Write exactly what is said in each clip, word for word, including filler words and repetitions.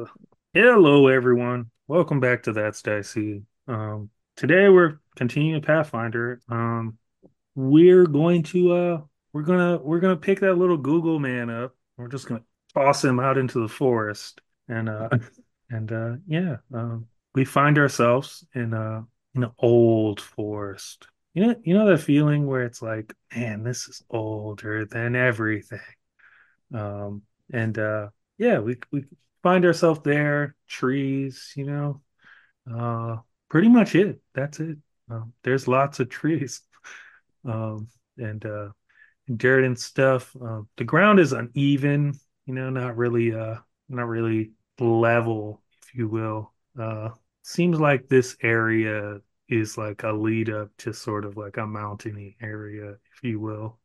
Hello, everyone. Welcome back to That's Dicey. Um, today we're continuing Pathfinder. Um, we're going to uh, we're gonna we're gonna pick that little Google man up. We're just gonna toss him out into the forest, and uh, and uh, yeah, um, we find ourselves in uh in an old forest. You know, you know that feeling where it's like, man, this is older than everything. Um, and uh, yeah, we we find ourselves there, trees, you know, uh, pretty much it. That's it. Um, there's lots of trees, um, and uh, dirt and stuff. Um, the ground is uneven, you know, not really, uh, not really level, if you will. Uh, seems like this area is like a lead up to sort of like a mountainy area, if you will.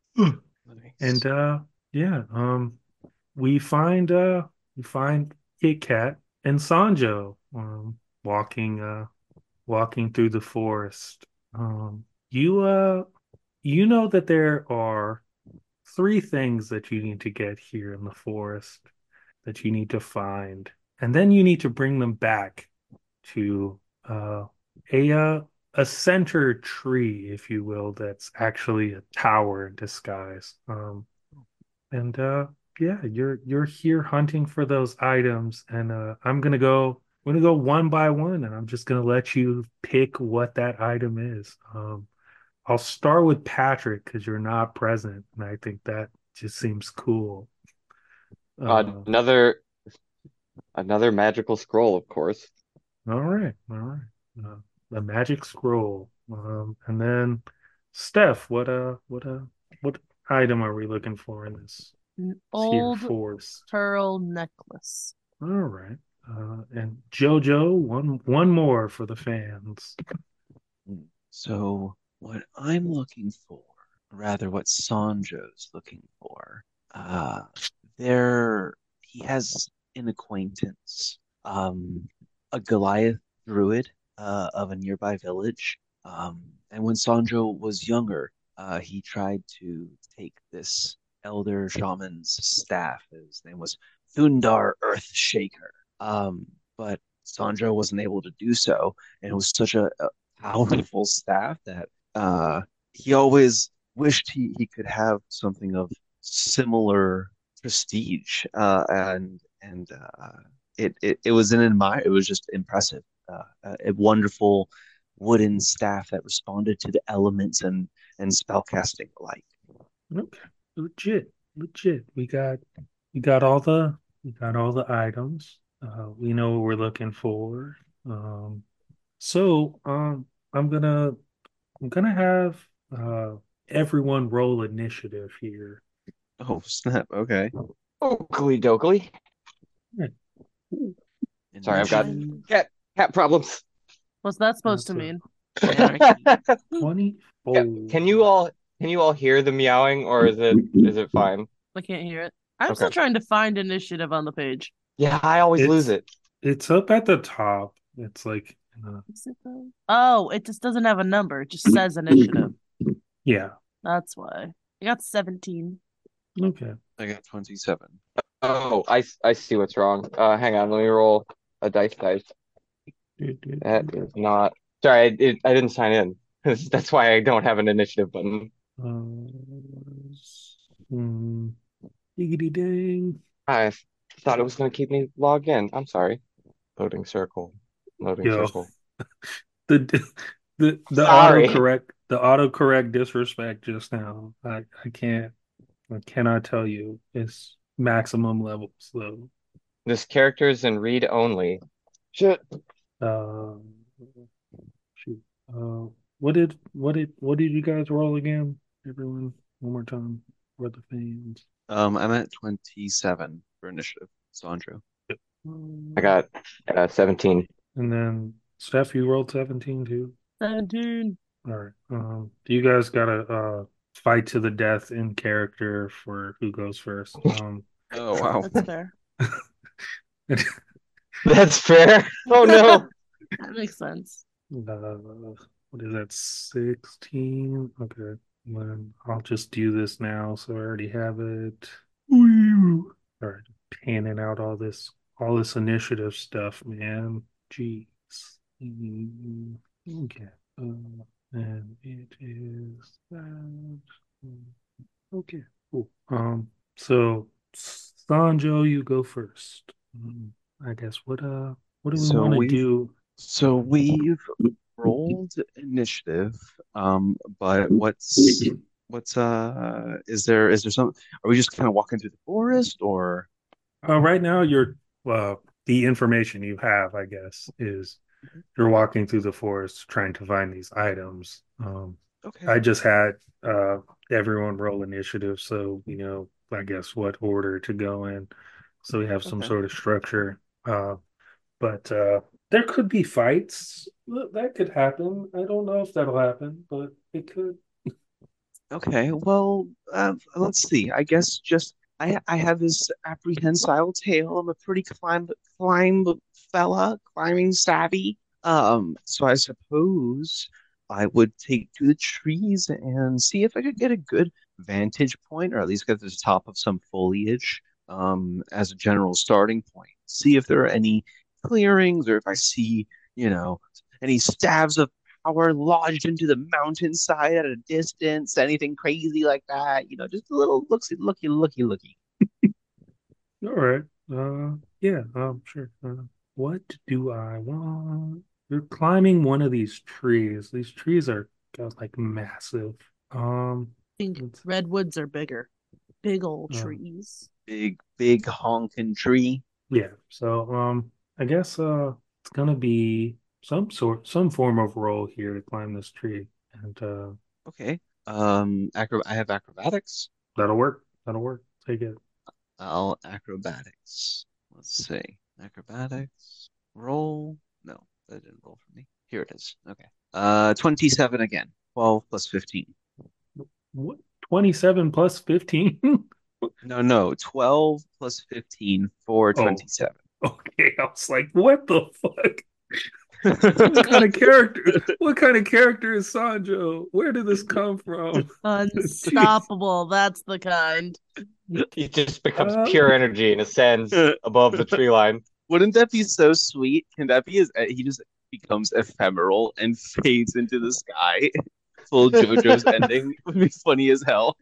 And Nice. uh, yeah, um, we find uh we find Kit Kat and Sanjo um walking uh walking through the forest. Um you uh you know that there are three things that you need to get here in the forest that you need to find. And then you need to bring them back to uh a uh, a center tree, if you will, that's actually a tower in disguise. Um and uh yeah, you're you're here hunting for those items and uh I'm gonna go I'm gonna go one by one and I'm just gonna let you pick what that item is. Um I'll start with Patrick because you're not present and I think that just seems cool. Uh, Uh another another magical scroll, of course. all right, all right. Uh, the magic scroll. Um and then Steph, what uh what uh what item are we looking for in this An here old forest? pearl necklace. All right. Uh, and JoJo, one one more for the fans. Mm. So, what I'm looking for, rather what Sanjo's looking for, uh, there he has an acquaintance, um, a Goliath druid uh, of a nearby village. Um, and when Sanjo was younger, uh, he tried to take this elder shaman's staff. His name was Thundar Earthshaker. Um, but Sanjo wasn't able to do so, and it was such a, a powerful staff that uh, he always wished he, he could have something of similar prestige. Uh, and and uh, it, it it was an admire. It was just impressive. Uh, a, a wonderful wooden staff that responded to the elements and and spellcasting alike. Okay, legit, legit. We got we got all the we got all the items. Uh, we know what we're looking for. Um, so um, I'm gonna I'm gonna have uh everyone roll initiative here. Oh snap! Okay, Oakley dokley. Yeah. Sorry, I've got initiative Fine. cat cat problems. What's that supposed to That's a mean? anarchy. Yeah, twenty-four. can you all can you all hear the meowing, or is it is it fine? I can't hear it. I'm still Okay. trying to find initiative on the page. Yeah, I always lose It's it. it's up at the top. It's like uh, Is it though? Oh, it just doesn't have a number. It just says initiative. yeah. That's why. I got seventeen. Okay. I got twenty-seven. Oh, I s- I see what's wrong. Uh, hang on, let me roll a dice dice. That is not. Sorry, I, it, I didn't sign in. That's why I don't have an initiative button. Uh, hmm, diggity dang. I thought it was going to keep me logged in. I'm sorry. Loading circle. Loading Yo, circle. the the the Sorry. autocorrect the autocorrect disrespect just now. I I can't I cannot tell you it's maximum levels though. This character is in read only. Shit. Uh, shoot. Uh, what did what did what did you guys roll again? Everyone, one more time for the fans. Um, I'm at twenty-seven for initiative. Sandro. I Um, got uh, seventeen. and then Steph, you rolled seventeen too. seventeen. All right. Um, do you guys gotta uh fight to the death in character for who goes first? Um, Oh wow. That's fair. That's fair. Oh That no. makes sense. uh, what is that? Sixteen. Okay. Then I'll just do this now, so I already have it. Woo. All right. Panning out all this all this initiative stuff, man. Jeez. Mm, Okay. Uh, and it is that. Okay. Cool. Um. So, Sanjo, you go first. Um, I guess what uh what do we So want to we've do? so we've rolled initiative. Um, but what's what's uh is there is there some are we just kind of walking through the forest or Uh, right now, you're well. The information you have, I guess, is you're walking through the forest trying to find these items. Um, okay, I just had uh, everyone roll initiative, so you know, I guess what order to go in, so we have some okay. sort of structure. Uh, but uh, there could be fights. That could happen. I don't know if that'll happen, but it could. Okay, well, uh, let's see. I guess just I I have this apprehensile tail. I'm a pretty climb climb fella, climbing savvy. Um, so I suppose I would take to the trees and see if I could get a good vantage point, or at least get to the top of some foliage, um, as a general starting point. See if there are any clearings, or if I see, you know, any stabs of power lodged into the mountainside at a distance, anything crazy like that. You know, just a little looksy, looky, looky, looky. All right. Uh, yeah. Um, sure. Uh, what do I want? You're climbing one of these trees. These trees are uh, like massive. Um, I think it's, redwoods are bigger. Big old uh, trees. Big, big honking tree. yeah. So, um, I guess uh, it's gonna be some sort, some form of roll here to climb this tree, and uh, Okay. Um, acro I have acrobatics. that'll work. That'll work. Take it. I'll acrobatics. Let's see. Acrobatics. Roll. No, that didn't roll for me. Here it is. Okay. Uh, twenty-seven again. twelve plus fifteen. What? Twenty-seven plus fifteen? No, no. twelve plus fifteen for Oh, twenty-seven. okay. I was like, what the fuck? What kind of character? What kind of character is Sanjo? Where did this come from? Jeez. Unstoppable. That's the kind. He just becomes Uh, pure energy and ascends above the tree line. Wouldn't that be so sweet? Can that be his? He just becomes ephemeral and fades into the sky. Full JoJo's ending would be funny as hell.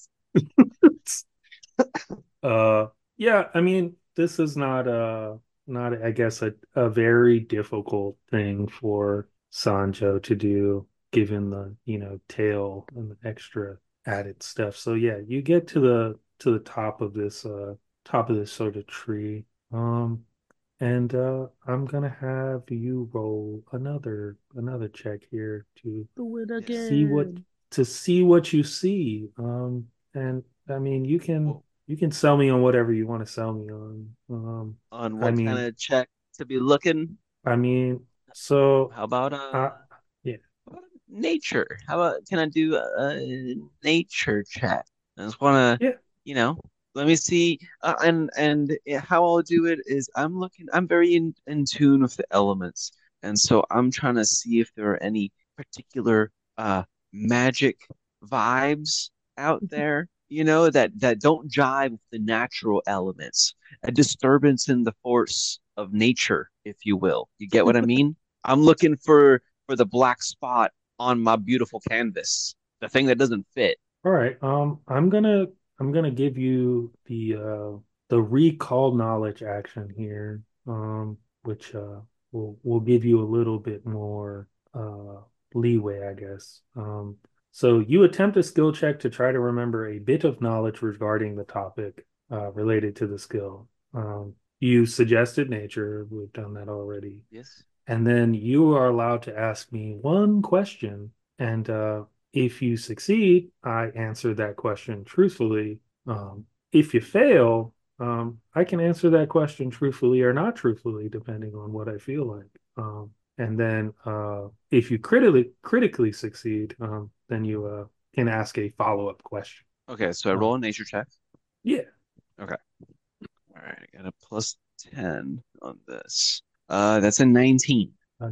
uh, yeah. I mean, this is not uh not I guess a a very difficult thing for Sanjo to do, given the you know tail and the extra added stuff. So yeah, you get to the to the top of this uh top of this sort of tree. Um. And uh, I'm gonna have you roll another another check here to Do it Yes. see what again. to see what you see. Um, and I mean, you can Well, you can sell me on whatever you want to sell me on. Um, on I what kind mean, of check to be looking? I mean, so How about uh, uh, yeah, how about nature? How about can I do a, a nature check? I just wanna, yeah. you know, let me see. Uh, and and how I'll do it is I'm looking. I'm very in in tune with the elements, and so I'm trying to see if there are any particular uh magic vibes out there. You know that that don't jive with the natural elements, a disturbance in the force of nature, if you will. You get what I mean? I'm looking for for the black spot on my beautiful canvas, the thing that doesn't fit. All right. Um, I'm gonna I'm gonna give you the uh the recall knowledge action here. Um, which uh will will give you a little bit more uh leeway, I guess. Um, so you attempt a skill check to try to remember a bit of knowledge regarding the topic uh related to the skill. Um, you suggested nature. We've done that already. Yes. And then you are allowed to ask me one question, and uh, if you succeed, I answer that question truthfully. Um, if you fail, um, I can answer that question truthfully or not truthfully, depending on what I feel like. Um, and then uh, if you critically critically succeed, um, then you uh, can ask a follow-up question. Okay, so I Um, roll a nature check. yeah, Okay. All right, I got a plus ten on this. Uh, that's a nineteen. a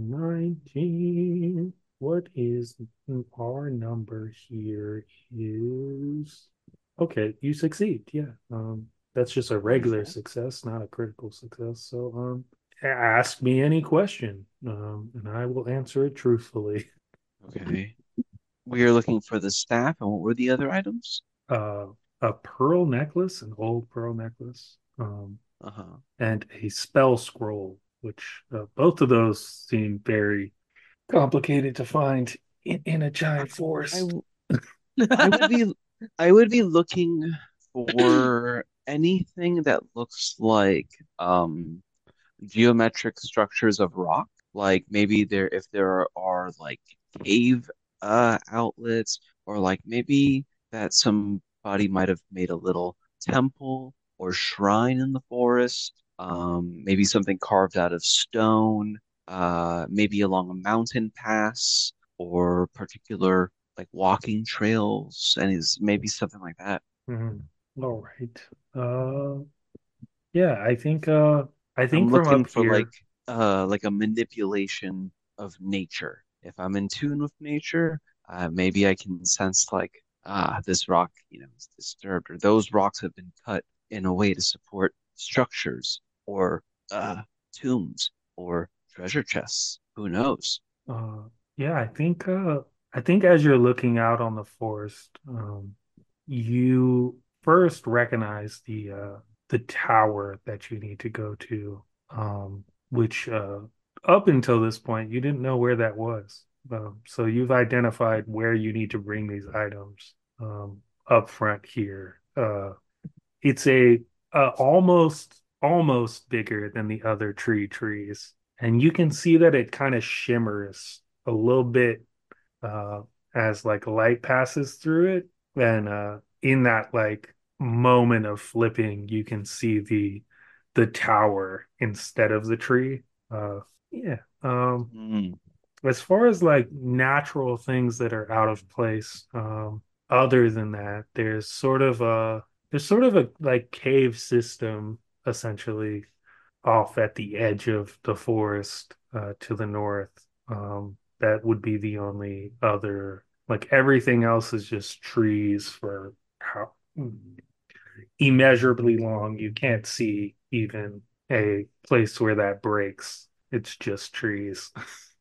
nineteen. What is our number here is okay, you succeed. Yeah. Um, that's just a regular Okay. success, not a critical success. So um, ask me any question, um, and I will answer it truthfully. Okay. We are looking for the staff, and what were the other items? Uh, a pearl necklace, an old pearl necklace, um, Uh-huh. and a spell scroll, which uh, both of those seem very complicated to find in, in a giant I forest. w- I would be I would be looking for anything that looks like um geometric structures of rock. Like maybe there if there are like cave uh outlets, or like maybe that somebody might have made a little temple or shrine in the forest. Um, maybe something carved out of stone, uh, maybe along a mountain pass or particular like walking trails, and is maybe something like that. Mhm. All right. Uh, yeah, I think uh, I I'm think from looking up for like here. uh like a manipulation of nature. If I'm in tune with nature, uh, maybe I can sense like ah this rock, you know, is disturbed, or those rocks have been cut in a way to support structures or uh tombs or treasure chests. Who knows? Uh, yeah, I think uh, I think as you're looking out on the forest, um, you first recognize the uh, the tower that you need to go to, um, which uh, up until this point you didn't know where that was. Um, so you've identified where you need to bring these items um, up front here. Uh, it's a uh, almost almost bigger than the other tree trees, and you can see that it kind of shimmers a little bit uh, as like light passes through it. And uh, in that like moment of flipping, you can see the the tower instead of the tree. Uh, yeah. Um, Hmm. as far as like natural things that are out of place, um, other than that, there's sort of a there's sort of a like cave system essentially off at the edge of the forest uh, to the north. Um, that would be the only other, like everything else is just trees for how immeasurably long. You can't see even a place where that breaks. It's just trees.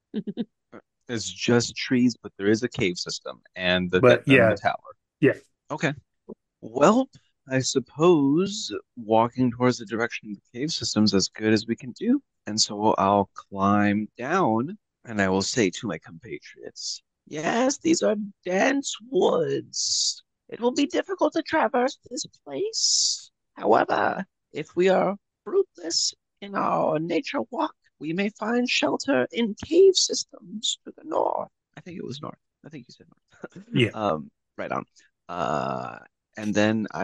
It's just trees, but there is a cave system and the But and the yeah, tower. yeah. Okay. Well, I suppose walking towards the direction of the cave system is as good as we can do. And so I'll climb down and I will say to my compatriots, yes, these are dense woods. It will be difficult to traverse this place. However, if we are fruitless in our nature walk, we may find shelter in cave systems to the north. I think it was north. I think you said north. Yeah. Um, right on. Uh, and then I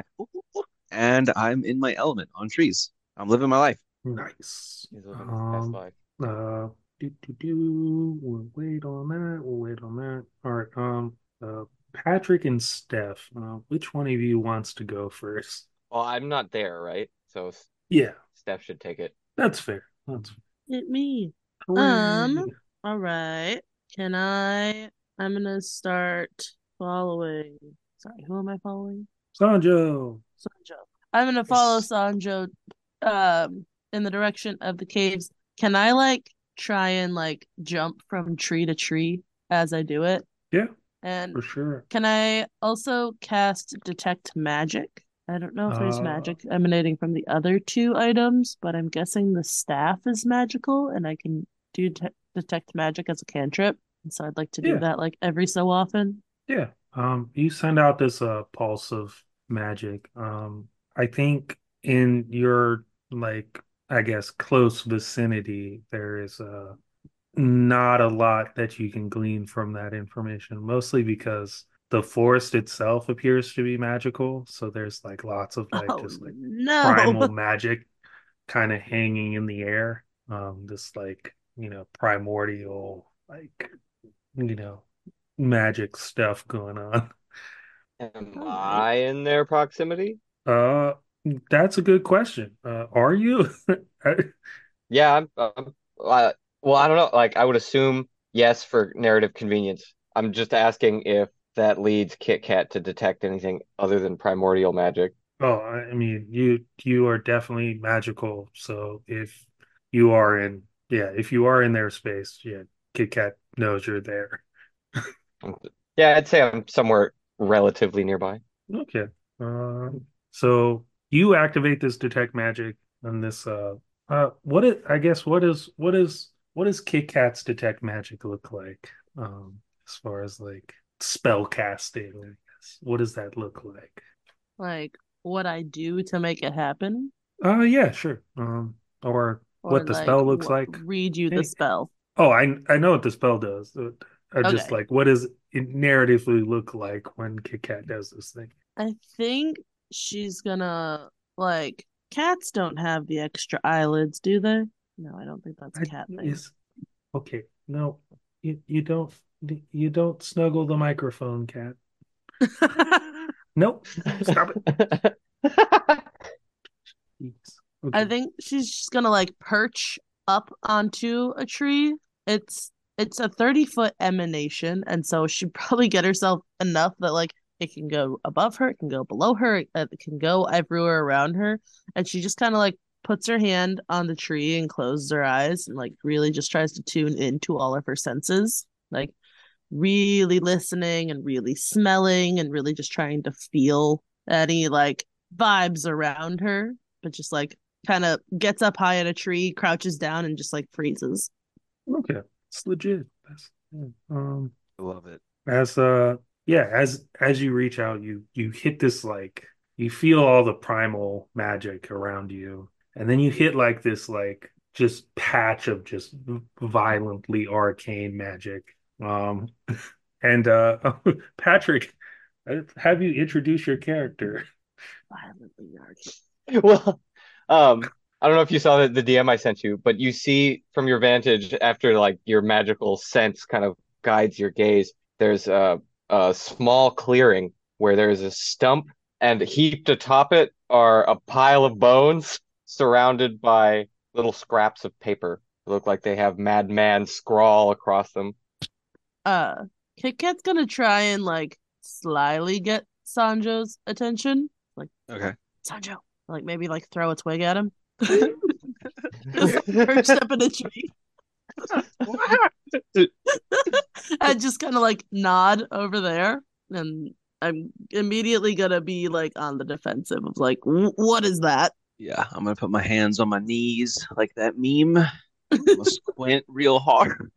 and I'm in my element on trees. I'm living my life. Nice. He's living his best Um, life. uh, do, do, do. We'll wait on that. We'll wait on that. All right. Um, uh, Patrick and Steph, uh, which one of you wants to go first? Well, I'm not there, right? So S- Yeah, Steph should take it. that's fair. That's Hit me. Um, hooray. all right. Can I? I'm gonna start following. Sorry, who am I following? Sanjo. Sanjo. I'm gonna follow Yes. Sanjo um in the direction of the caves. Can I like try and like jump from tree to tree as I do it? Yeah, And for sure. can I also cast detect magic? I don't know if there's Uh, magic emanating from the other two items, but I'm guessing the staff is magical and I can do te- detect magic as a cantrip. And so I'd like to do yeah, that like every so often. yeah. Um, you send out this uh pulse of magic. Um, I think in your like, I guess close vicinity, there is uh not a lot that you can glean from that information, mostly because the forest itself appears to be magical. So there's like lots of like Oh just like no. primal magic kind of hanging in the air. Um, this like, you know, primordial, like, you know, magic stuff going on. Am All right. I in their proximity? Uh, that's a good question. Uh, are you? Yeah, I'm, um, uh, well, I don't know. Like, I would assume yes for narrative convenience. I'm just asking if that leads Kit Kat to detect anything other than primordial magic. Oh, I I mean, you you are definitely magical. So if you are in, yeah, if you are in their space, yeah, Kit Kat knows you're there. Yeah, I'd say I'm somewhere relatively nearby. Okay. Um, so you activate this detect magic on this. Uh, uh, what it? I guess what is what is what does Kit Kat's detect magic look like? Um, as far as like spell casting, I guess. What does that look like? Like what I do to make it happen, Uh, yeah, sure. Um, or or what the like spell looks wh- like. read you the Any, spell. oh, I I know what the spell does. Uh, I just Okay. like what does it narratively look like when Kit Kat does this thing? I think she's gonna like cats don't have the extra eyelids, do they? No, I don't think that's a I cat thing. is okay. No, you you don't you don't snuggle the microphone, cat. Nope. Stop it. Jeez. I Okay. think she's just gonna like perch up onto a tree. It's it's a thirty foot emanation, and so she'd probably get herself enough that like it can go above her, it can go below her, it can go everywhere around her. And she just kind of like puts her hand on the tree and closes her eyes and like really just tries to tune into all of her senses. Like really listening and really smelling and really just trying to feel any like vibes around her, but just like kind of gets up high in a tree, crouches down, and just like freezes. Okay. It's legit. That's yeah. Um I love it. as uh yeah, as as you reach out, you you hit this like you feel all the primal magic around you, and then you hit like this like just patch of just violently arcane magic. Um and uh Patrick, uh, have you introduce your character? Violently arcane. Well, um, I don't know if you saw the, the D M I sent you, but you see from your vantage after like your magical sense kind of guides your gaze, there's a, a small clearing where there's a stump, and heaped atop it are a pile of bones surrounded by little scraps of paper. They look like they have Madman scrawl across them. Uh, Kit Kat's gonna try and like slyly get Sanjo's attention. Like, Okay. Sanjo, like maybe like throw a twig at him. Just perched up in a tree and just kind of like nod over there. And I'm immediately gonna be like on the defensive of like, what is that? Yeah, I'm gonna put my hands on my knees like that meme. I'm gonna squint real hard.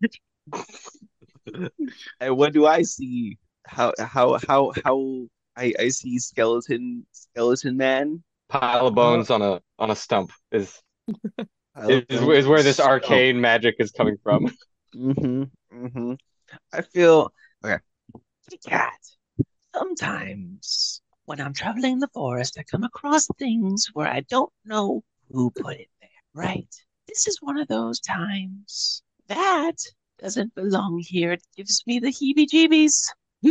And what do I see? How how how how I I see skeleton skeleton man. Pile of Uh, bones on a on a stump is Pile is, of bones is on a where this stump. arcane magic is coming from. Mm-hmm. Mm-hmm. I feel okay. Cat. Sometimes when I'm traveling in the forest, I come across things where I don't know who put it there, right? This is one of those times. That doesn't belong here. It gives me the heebie-jeebies.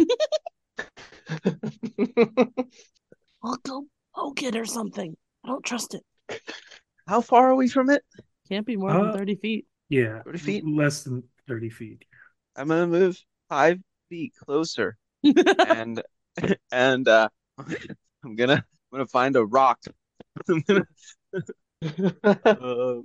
I'll go poke it or something. I don't trust it. How far are we from it? Can't be more than uh, thirty feet. yeah, thirty feet? less than thirty feet. I'm gonna move five feet closer and and uh I'm gonna I'm gonna find a rock. I'm gonna, uh,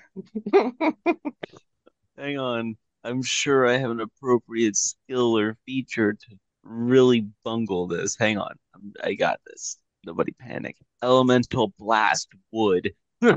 hang on. I'm sure I have an appropriate skill or feature to really bungle this. Hang on. I'm, I got this. Nobody panic. Elemental blast wood.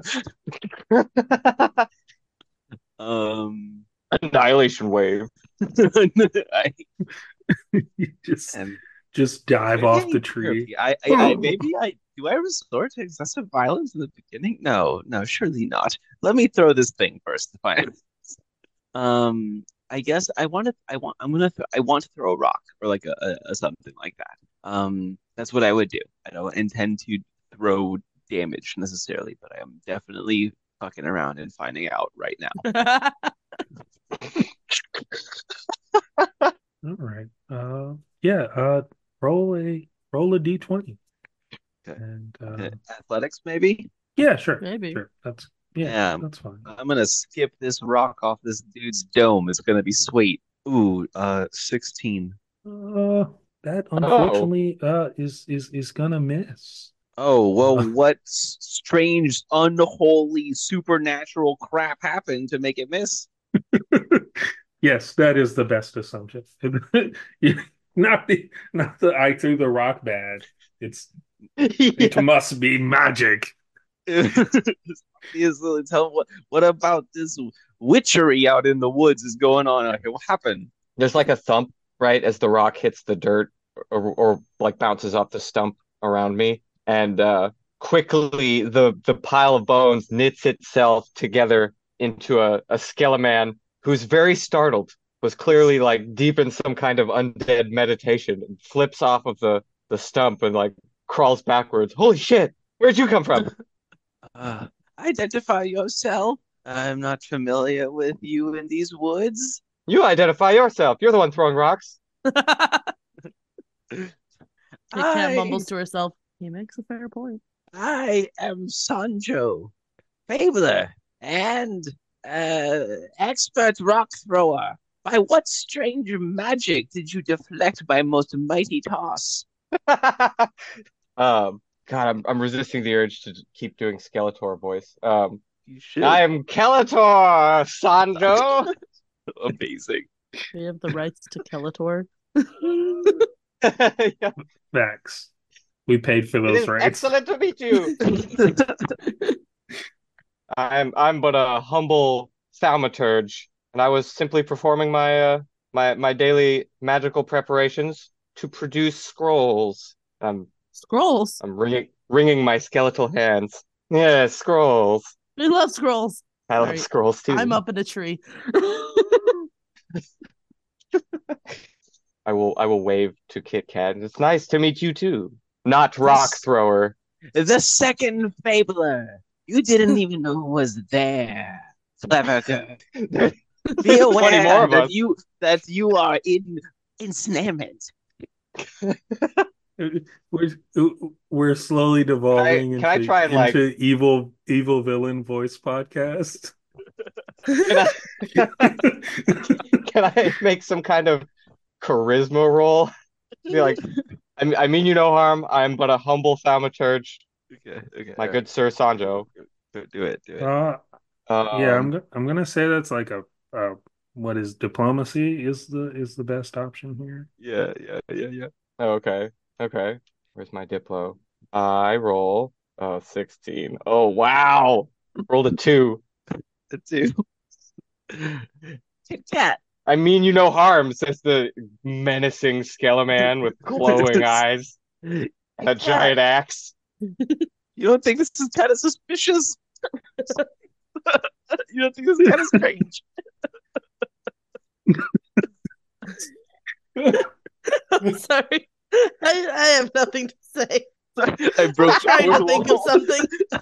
um Annihilation wave. I, You just and just dive off the okay, tree. therapy. I, I, I maybe I do I resort to excessive violence in the beginning? No, no, surely not. Let me throw this thing first to find. Um, I guess I want to. I want. I'm gonna. Th- I want to throw a rock or like a, a, a something like that. Um, that's what I would do. I don't intend to throw damage necessarily, but I am definitely fucking around and finding out right now. All right. Uh, yeah. Uh, roll a roll a d twenty, Okay. and uh, Uh, Athletics, maybe. yeah, sure, Maybe. sure. That's yeah, Yeah, that's fine. I'm gonna skip this rock off this dude's dome. It's gonna be sweet. Ooh, uh, sixteen. Uh, that Oh, unfortunately uh is is is gonna miss. Oh, well, Uh, what strange, unholy, supernatural crap happened to make it miss? yes, that is the best assumption. Not the not the I threw the rock bad. It's it Yeah. must be magic. Obviously, tell what what about this witchery out in the woods is going on out here? What happened? There's like a thump, right, as the rock hits the dirt or, or like bounces off the stump around me. And uh, quickly the the pile of bones knits itself together into a, a skeleton who's very startled, was clearly like deep in some kind of undead meditation, and flips off of the, the stump and like crawls backwards. Holy shit! Where'd you come from? Uh, identify yourself. I'm not familiar with you in these woods. You identify yourself. You're the one throwing rocks. Kit Kat I mumbles to herself. He makes a fair point. I am Sanjo, Fabler, and uh, expert rock thrower. By what strange magic did you deflect my most mighty toss? um, God, I'm I'm resisting the urge to keep doing Skeletor voice. Um, You should. I am Skeletor, Sanjo. Amazing. We have the rights to Skeletor. Yeah, Facts. We paid for it those is rights. excellent to meet you. I'm I'm but a humble thaumaturge, and I was simply performing my uh my my daily magical preparations to produce scrolls. I'm Scrolls. I'm wringing wringing my skeletal hands. Yeah, scrolls. We love scrolls. I love Sorry, scrolls too. I'm up in a tree. I will I will wave to Kit Kat. It's nice to meet you too. Not rock This- thrower. The second Fabler. You didn't even know who was there. Clever girl. There's Be twenty more aware of that us. you that you are in ensnarement. We're we're slowly Can I devolving can I into try and like into evil evil villain voice podcast. can I can I make some kind of charisma roll? Be like, I, I mean you no harm. I'm but a humble thaumaturge, Okay, okay. my all good Sir Sanjo. right. Do it, do it. Uh, yeah, I'm Um, go- I'm gonna say that's like a, a what is diplomacy is the is the best option here. Yeah, yeah, yeah, yeah. oh, okay, okay. Where's my Diplo? I roll uh sixteen. Oh wow, rolled a two. The two. Kit Kat. I mean you no harm, says the menacing Skeleman with glowing eyes and a Kit Kat. giant axe. You don't think this is kind of suspicious? You don't think this is kind of strange? I'm sorry. I, I have nothing to say. I broke I'm trying the to think of something.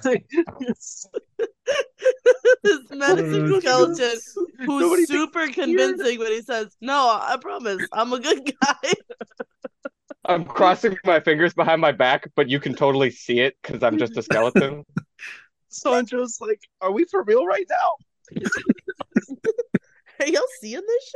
This menacing Uh, skeleton who's Nobody super convincing when he says, "No, I promise, I'm a good guy." I'm crossing my fingers behind my back, but you can totally see it because I'm just a skeleton. Sancho's like, are we for real right now? Are y'all seeing this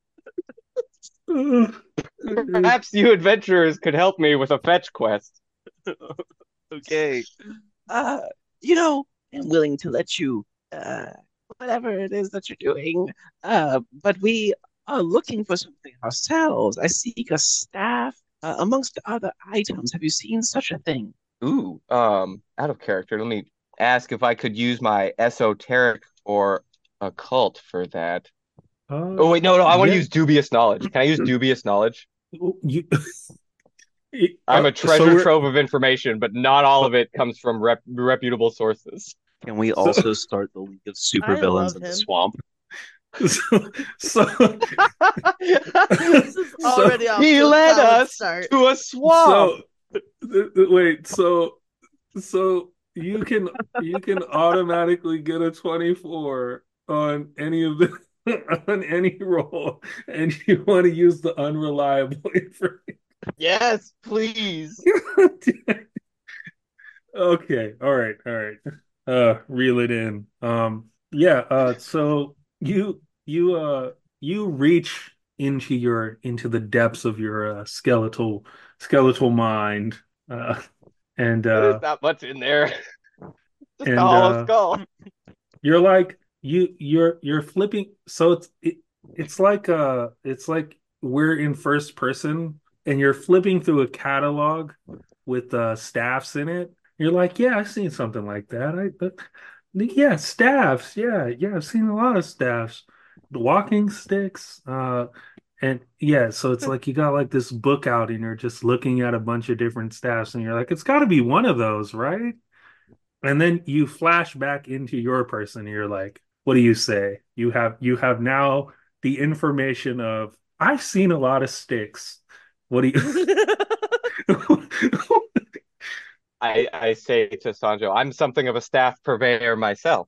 shit? Perhaps you adventurers could help me with a fetch quest. Okay. Uh, you know, I'm willing to let you uh whatever it is that you're doing. Uh, but we are looking for something ourselves. I seek a staff uh, amongst other items. Have you seen such a thing? Ooh, um, out of character. Let me ask if I could use my esoteric or occult for that. Uh, Oh wait, no, no, I want to yeah, use dubious knowledge. Can I use dubious knowledge? you. I'm Uh, a so treasure we're trove of information, but not all of it comes from rep reputable sources. Can we so also start the League of I Supervillains love in the him. swamp? so so This is so already off He to a led solid us start. to a swamp. so th- th- wait so so you can you can automatically get a twenty-four on any of the on any roll, and you want to use the unreliable information. Yes, please. Okay, all right, all right. Uh, reel it in. Um, yeah. Uh, so you you uh you reach into your into the depths of your uh, skeletal skeletal mind, uh, and There's uh not much in there. Just a and hollow uh skull. you're like you you're you're flipping, so it's it, it's like uh it's like we're in first person and you're flipping through a catalog with uh staffs in it. You're like, yeah, I've seen something like that. I but yeah, staffs. Yeah, yeah, I've seen a lot of staffs. The walking sticks, uh and yeah, so it's like you got like this book out and you're just looking at a bunch of different staffs and you're like, it's got to be one of those, right? And then you flash back into your person and you're like, what do you say? You have you have now the information of I've seen a lot of sticks. What do you I I say to Sanjo, I'm something of a staff purveyor myself.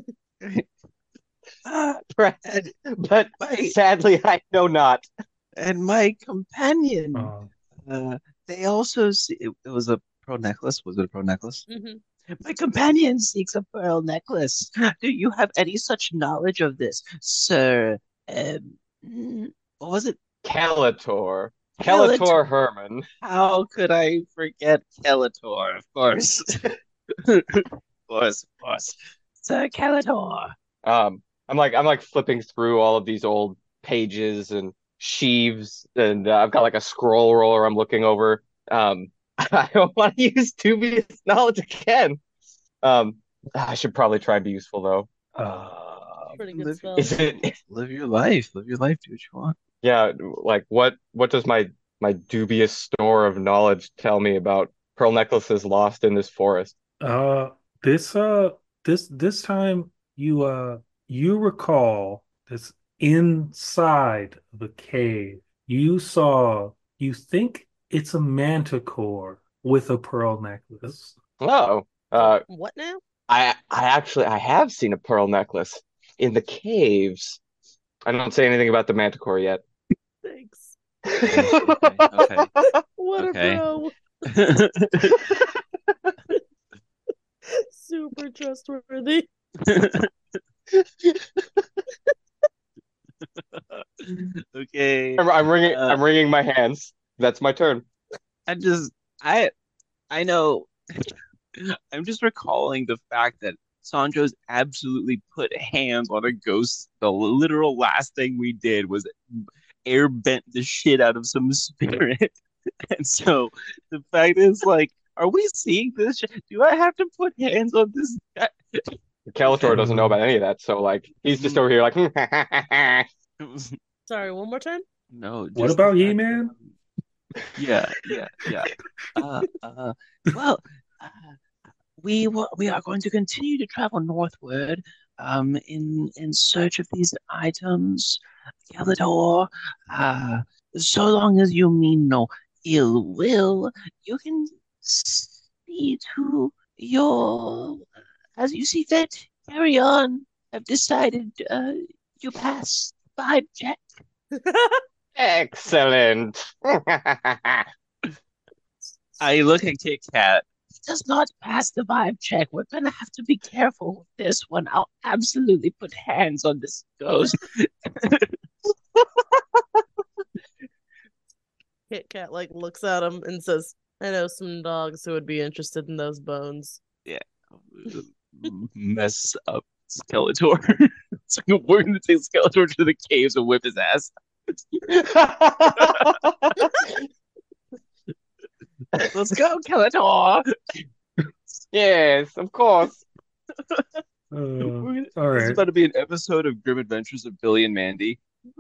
Ah, Brad, but my sadly I know not. and my companion. uh, Uh, they also see it, it was a pearl necklace. Was it a pearl necklace? Mhm. My companion seeks a pearl necklace. Do you have any such knowledge of this, sir? Um, mm, what was it? Calator. Calator. Calator Herman. How could I forget Calator? Of course. Of course, of course. Sir Calator. Um, I'm like I'm like flipping through all of these old pages and sheaves, and uh, I've got like a scroll roller I'm looking over. Um, I don't want to use dubious knowledge again. Um, I should probably try and be useful though. uh, Uh, Pretty good Live, spell. is it? live your life. Live your life. Do what you want. Yeah, like what? What does my my dubious store of knowledge tell me about pearl necklaces lost in this forest? uh this uh this this time you uh you recall this inside of a cave. You saw you think it's a manticore with a pearl necklace. Oh, Oh, uh, what now? I I actually I have seen a pearl necklace in the caves. I don't say anything about the manticore yet. Thanks. Okay, okay, What a okay. bro. Okay. Super trustworthy. Okay. I'm, I'm wringing Uh, I'm wringing my hands. That's my turn. I just I I know I'm just recalling the fact that Sancho's absolutely put hands on a ghost. The literal last thing we did was air bent the shit out of some spirit. And so the fact is like, are we seeing this shit? Do I have to put hands on this guy? Calator doesn't know Uh, about any of that, so like he's just over here like Sorry, one more time. No, what just the about fact that He-Man? um, yeah, yeah, yeah. Uh, uh, well, uh, we wa- we are going to continue to travel northward, um, in in search of these items, Galador. Uh, so long as you mean no ill will, you can see to your as you see fit. Carry on. I've decided, uh, you pass vibe check. excellent. I look at Kit Kat. He does not pass the vibe check. We're gonna have to be careful with this one. I'll absolutely put hands on this ghost. Kit Kat like looks at him and says, I know some dogs who would be interested in those bones. Yeah, mess up Skeletor. So we're gonna take Skeletor to the caves and whip his ass. Let's go, Skeletor. Yes, of course. Uh, We're gonna- all This is right. about to be an episode of Grim Adventures of Billy and Mandy.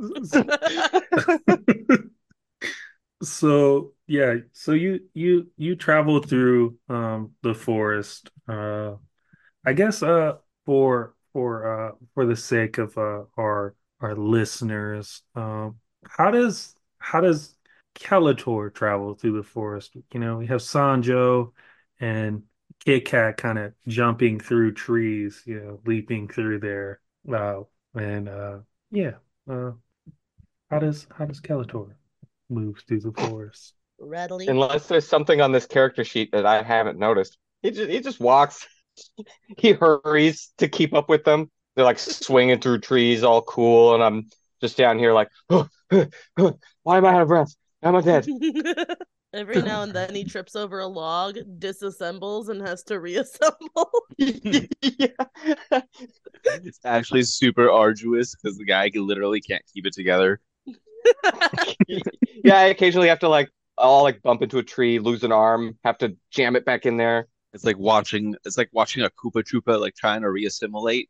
So yeah, so you you you travel through um the forest. Uh I guess uh for for uh for the sake of uh our our listeners, um how does how does Skeletor travel through the forest? You know, we have Sanjo and Kit Kat kind of jumping through trees, you know, leaping through there. Uh and uh yeah, uh how does how does Skeletor move through the forest? Readily. Unless there's something on this character sheet that I haven't noticed. He just he just walks. He hurries to keep up with them. They're like swinging through trees, all cool, and I'm just down here like, oh, oh, oh, why am I out of breath? Am I dead? Every now and then he trips over a log, disassembles, and has to reassemble. Yeah. It's actually super arduous because the guy can- literally can't keep it together. Yeah, I occasionally have to like I'll like bump into a tree, lose an arm, have to jam it back in there. It's like watching it's like watching a Koopa Troopa like trying to reassimilate.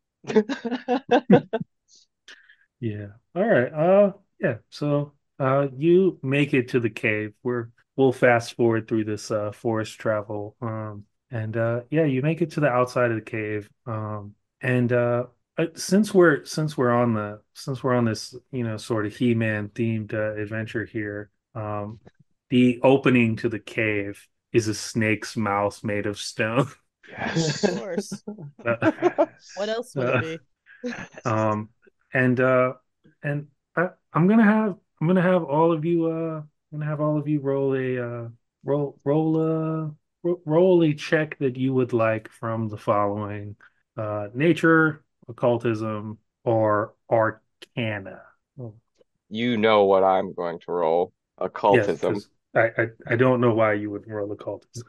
Yeah. All right. Uh yeah. So uh you make it to the cave. We're we'll fast forward through this uh forest travel. Um and uh yeah, you make it to the outside of the cave. Um and uh uh, since we're since we're on the since we're on this, you know, sort of He-Man themed uh, adventure here, um the opening to the cave is a snake's mouth made of stone. Of Yes. course. Uh, What else would it uh, be? Um, and uh, and I, I'm gonna have I'm gonna have all of you uh I'm gonna have all of you roll a uh roll roll a ro- roll a check that you would like from the following: uh nature, occultism, or arcana. Oh, You know what I'm going to roll. yes, Occultism. because I, I I don't know why you would roll occultism.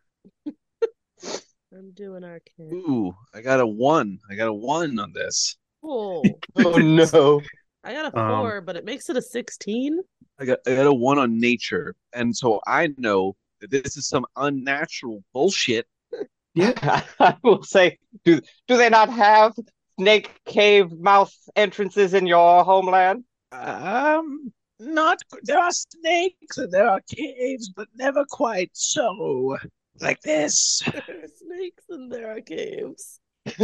I'm doing arcane. Ooh, I got a one. I got a one on this. Oh, Oh no. I got a Um, four, but it makes it a sixteen. I got I got a one on nature, and so I know that this is some unnatural bullshit. yeah, I will say, do do they not have snake cave mouth entrances in your homeland? Um, not there are snakes and there are caves, but never quite so like this. There are snakes and there are caves.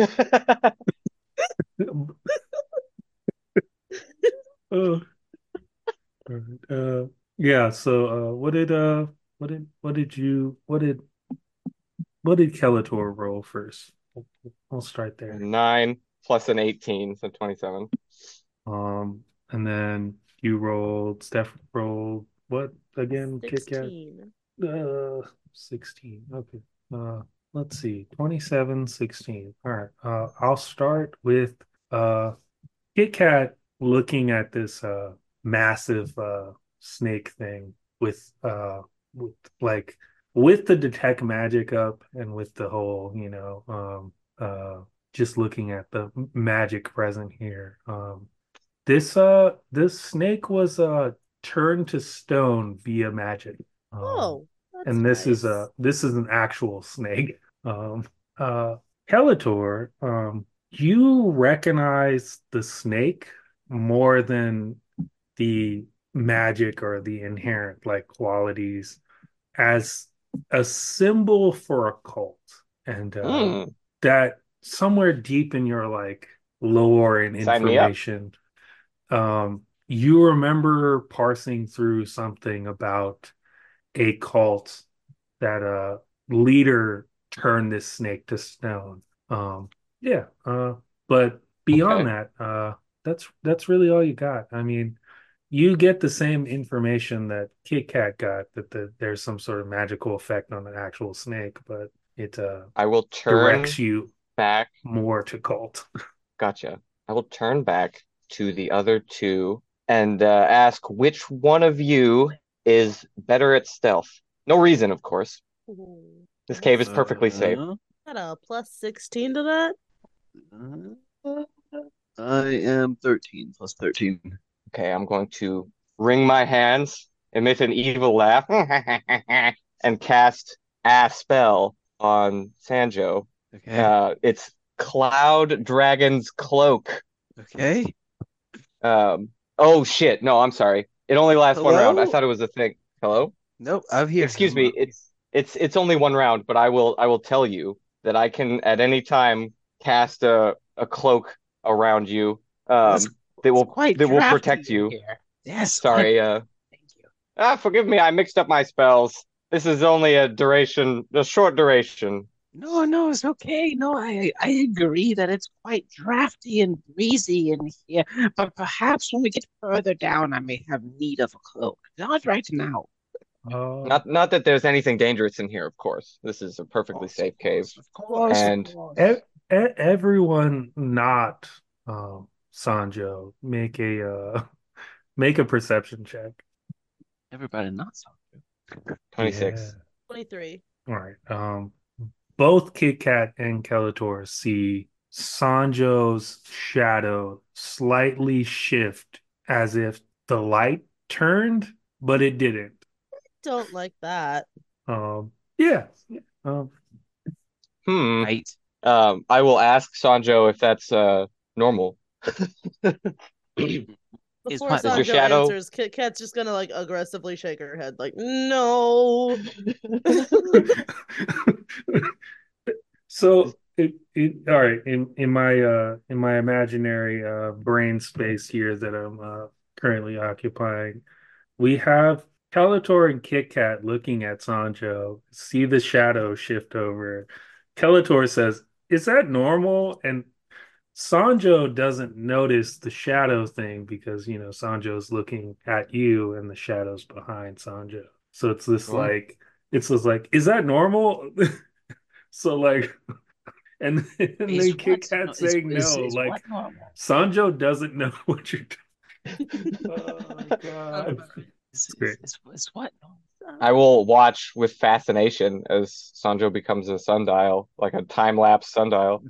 uh, all right. Uh, yeah. So, uh, what did uh, what did what did you what did what did Kelator roll first? I'll start there. Nine plus an eighteen, so twenty-seven. Um, and then you rolled, Steph rolled what again, Kit Kat? Sixteen. Uh, sixteen. Okay. Uh, let's see, twenty-seven, sixteen. All right. Uh, I'll start with uh Kit Kat looking at this uh massive uh snake thing with uh with like with the detect magic up and with the whole, you know, um uh just looking at the magic present here. Um this uh this snake was uh turned to stone via magic. Um Oh, that's and this is a nice. this is an actual snake. Um uh Kelator, um you recognize the snake more than the magic or the inherent like qualities as a symbol for a cult. And uh Mm, that somewhere deep in your like lore and sign me up. information, um, you remember parsing through something about a cult that a leader turned this snake to stone. Um, yeah, uh, but beyond Okay. that, uh, that's that's really all you got. I mean, you get the same information that Kit Kat got that the, there's some sort of magical effect on the actual snake, but it uh, I will directs turn you back. more to cult. Gotcha. I will turn back to the other two and uh, ask which one of you is better at stealth. No reason, of course. Ooh, This cave is nice. perfectly safe. Uh, Got a plus sixteen to that. uh, I am thirteen plus thirteen. Okay, I'm going to wring my hands, emit an evil laugh, and cast a spell on Sanjo. Okay. Uh, it's Cloud Dragon's Cloak. Okay. Um, oh shit, no, I'm sorry. It only lasts one round. I Hello? thought it was a thing. Hello? Nope, I'm here. Excuse I'm, me. uh, It's it's it's only one round, but I will I will tell you that I can at any time cast a a cloak around you well, it's um that it's will quite that will drafty protect in you. here. Yes, quite. Sorry, uh Thank you. ah forgive me, I mixed up my spells. This is only a duration, a short duration. No, no, it's okay. No, I I agree that it's quite drafty and breezy in here, but perhaps when we get further down, I may have need of a cloak. Not right now. Uh, Not not that there's anything dangerous in here, of course. This is a Of perfectly course, of safe cave. course, of Well, course, of And e- course. e- everyone not um Sanjo make a uh make a perception check. Everybody not so good. Yeah. twenty-six. twenty-three. All right. Um, both Kit Kat and Skeletor see Sanjo's shadow slightly shift as if the light turned, but it didn't. Don't like that. Um, yeah. Um, Hmm. Right. Um, I will ask Sanjo if that's uh normal. Is Before what Is your Sanjo normal? shadow? answers, Kit Kat's just gonna like aggressively shake her head, like, no. so it, it all right in in my uh in my imaginary uh brain space here that I'm uh currently occupying, we have Skeletor and Kit Kat looking at Sancho, see the shadow shift over. Skeletor says, "Is that normal?" And Sanjo doesn't notice the shadow thing because, you know, Sanjo's looking at you and the shadow's behind Sanjo. So it's this Oh, like, it's this like, is that normal? So like, and, and Is then what Kit Kat no, is saying is no, is what like normal? Sanjo doesn't know what you're doing. Oh God. Is It's is great. is, is what normal? I will watch with fascination as Sanjo becomes a sundial, like a time-lapse sundial.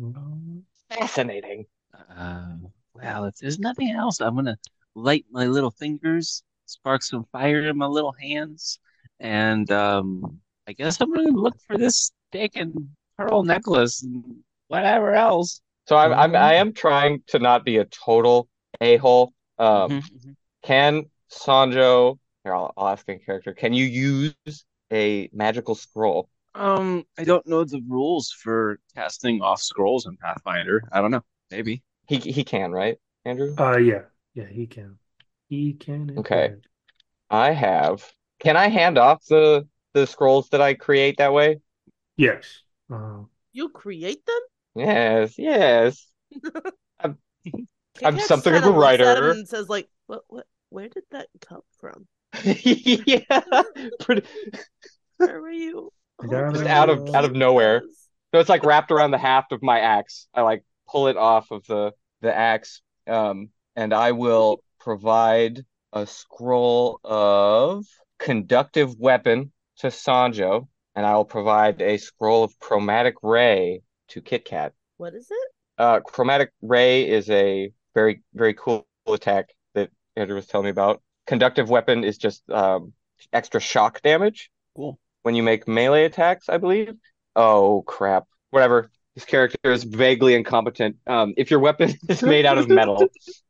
Fascinating. Uh, well, if there's nothing else, I'm gonna light my little fingers, spark some fire in my little hands, and um, I guess I'm gonna look for this stick and pearl necklace and whatever else. So I'm All I'm right. I am trying to not be a total a-hole. hmm Um, hmm can Sanjo, here I'll, I'll ask in character, can you use a magical scroll? Um, I don't know the rules for casting off scrolls in Pathfinder. I don't know. Maybe. He he can, right, Andrew? Uh, yeah, yeah, he can. He can Okay. indeed. I have. Can I hand off the the scrolls that I create that way? Yes. Uh, You create them? Yes, yes. I'm Kit I'm Kat just something kind of a of looks at him writer. and says, like, what, what, where did that come from? Yeah, pretty Where were you I just hoping out to of out gotta. of keep nowhere. this? So it's like wrapped around the haft of my axe. I like pull it off of the the axe, um, and I will provide a scroll of conductive weapon to Sanjo, and I will provide a scroll of chromatic ray to Kit Kat. What is it? Uh, chromatic ray is a very very cool attack that Andrew was telling me about. Conductive weapon is just um, extra shock damage Cool. when you make melee attacks, I believe. Oh crap. Whatever. This character is vaguely incompetent. Um, if your weapon is made out of metal,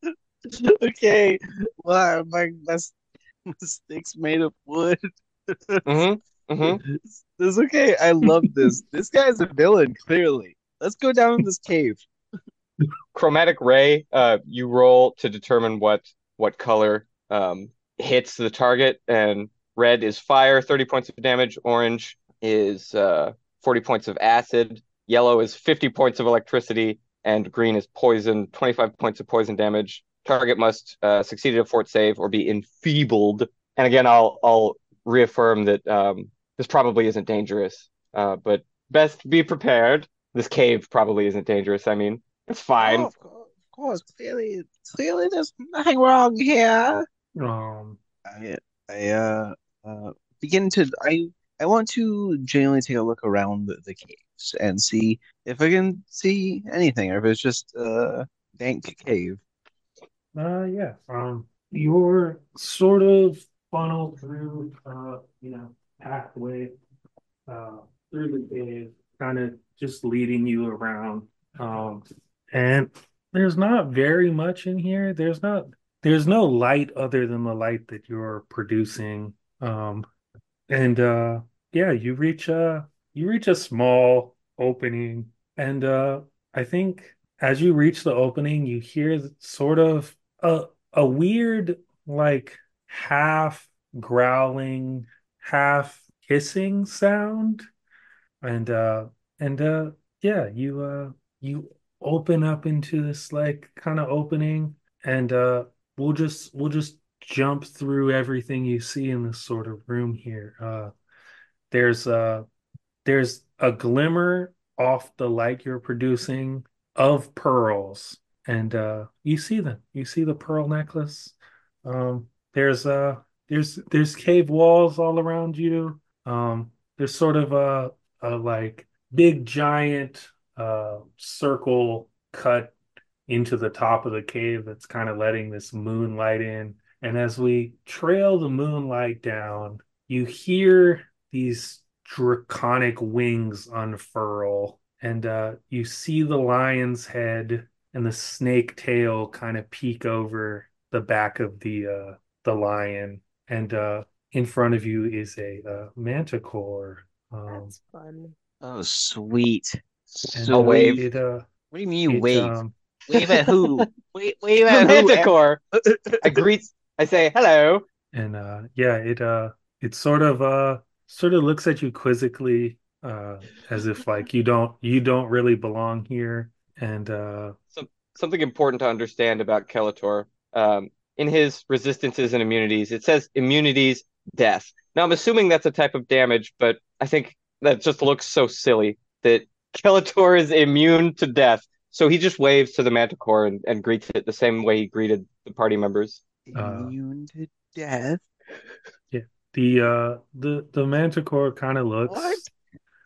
Okay. Well, my my, my stick's made of wood. mm-hmm, mm-hmm. This is okay. I love this. This guy's a villain, clearly. Let's go down in this cave. Chromatic ray, uh, you roll to determine what what color um hits the target, and red is fire, thirty points of damage, orange is uh forty points of acid, yellow is fifty points of electricity, and green is poison, twenty-five points of poison damage. Target must uh, succeed at a fort save or be enfeebled. And again, I'll I'll reaffirm that um this probably isn't dangerous, uh, but best be prepared. This cave probably isn't dangerous. I mean, it's Oh, fine. of course, of course. Clearly, clearly, there's nothing wrong here. Um, I, I uh, uh, begin to. I, I want to genuinely take a look around the, the caves and see if I can see anything, or if it's just a dank cave. uh, yeah. Um, you're sort of funneled through, uh, you know, pathway, uh, through the cave, kind of just leading you around. Um, and there's not very much in here. There's not, there's no light other than the light that you're producing. Um, and uh, yeah, you reach a, you reach a small opening, and uh, I think as you reach the opening, you hear sort of a a weird like half growling, half hissing sound and uh and uh yeah, you uh you open up into this like kind of opening and uh we'll just we'll just jump through everything you see in this sort of room here. Uh there's uh there's a glimmer off the light you're producing of pearls and uh you see them. You see the pearl necklace. Um there's uh there's there's cave walls all around you. Um, there's sort of a, a like big giant uh circle cut into the top of the cave that's kind of letting this moonlight in. And as we trail the moonlight down, you hear these draconic wings unfurl, and uh, you see the lion's head and the snake tail kind of peek over the back of the uh, the lion, and uh, in front of you is a uh, manticore. Um, That's fun. Oh, sweet. and I'll uh, wave. Sweet. it uh, What do you mean you it wave? um, Wave at who? Wave, wave The at who? Manticore. I greet. I say hello. and uh, yeah, it uh, it sort of uh, sort of looks at you quizzically, uh, as if like you don't you don't really belong here, and uh, Some, something important to understand about Kelator. Um, in his resistances and immunities, it says immunities, death. Now, I'm assuming that's a type of damage, but I think that just looks so silly that Kelator is immune to death. So he just waves to the Manticore and, and greets it the same way he greeted the party members. uh, Immune to death? yeah, the uh, the the manticore kind of What? looks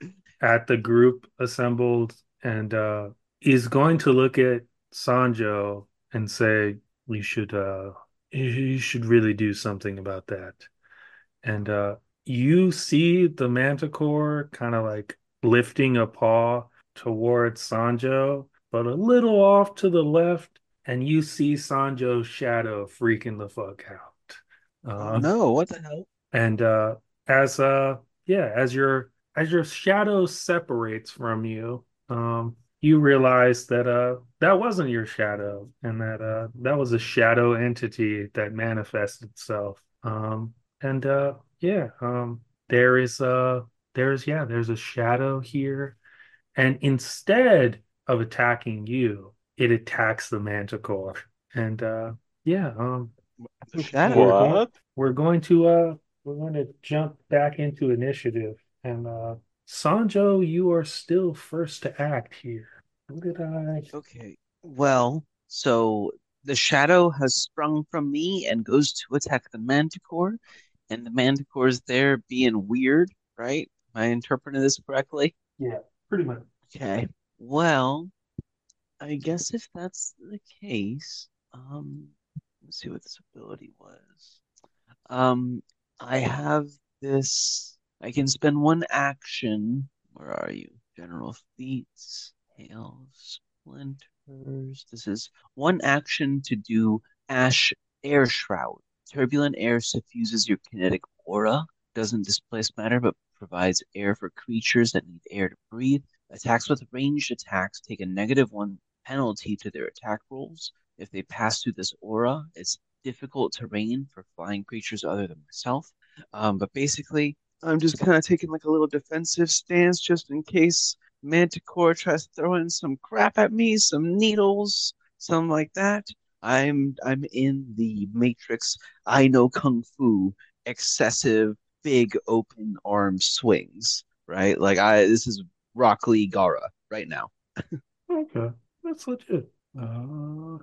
at the group assembled and uh, is going to look at Sanjo and say, "You should, uh, you should really do something about that." And uh, you see the Manticore kind of like lifting a paw towards Sanjo, but a little off to the left, and you see Sanjo's shadow freaking the fuck out. Oh Um, no, what the hell? and uh, as uh, yeah, as your as your shadow separates from you, um, you realize that uh that wasn't your shadow, and that uh that was a shadow entity that manifested itself. Um, and uh, yeah, um, there is uh there's yeah, there's a shadow here, and instead of attacking you, it attacks the Manticore, and uh, yeah, um, The shadow. we're going What? we're going to uh we're going to jump back into initiative, and uh Sanjo, you are still first to act here. Who did I Okay. Well, so the shadow has sprung from me and goes to attack the manticore, and the manticore is there being weird, right? Am I interpreting this correctly? Yeah, pretty much. Okay. Well, I guess if that's the case, um, let's see what this ability was. Um, I have this. I can spend one action. Where are you? General feats, hail, splinters. This is one action to do Ash Air Shroud. Turbulent air suffuses your kinetic aura. Doesn't displace matter, but provides air for creatures that need air to breathe. Attacks with ranged attacks take a negative one penalty to their attack rolls. If they pass through this aura, it's difficult terrain for flying creatures other than myself. Um, but basically, I'm just kind of taking like a little defensive stance just in case Manticore tries to throw in some crap at me, some needles, something like that. I'm I'm in the Matrix. I know kung fu, excessive big open arm swings, right? Like I this is Rock Lee Gara right now. Okay, that's legit. Uh,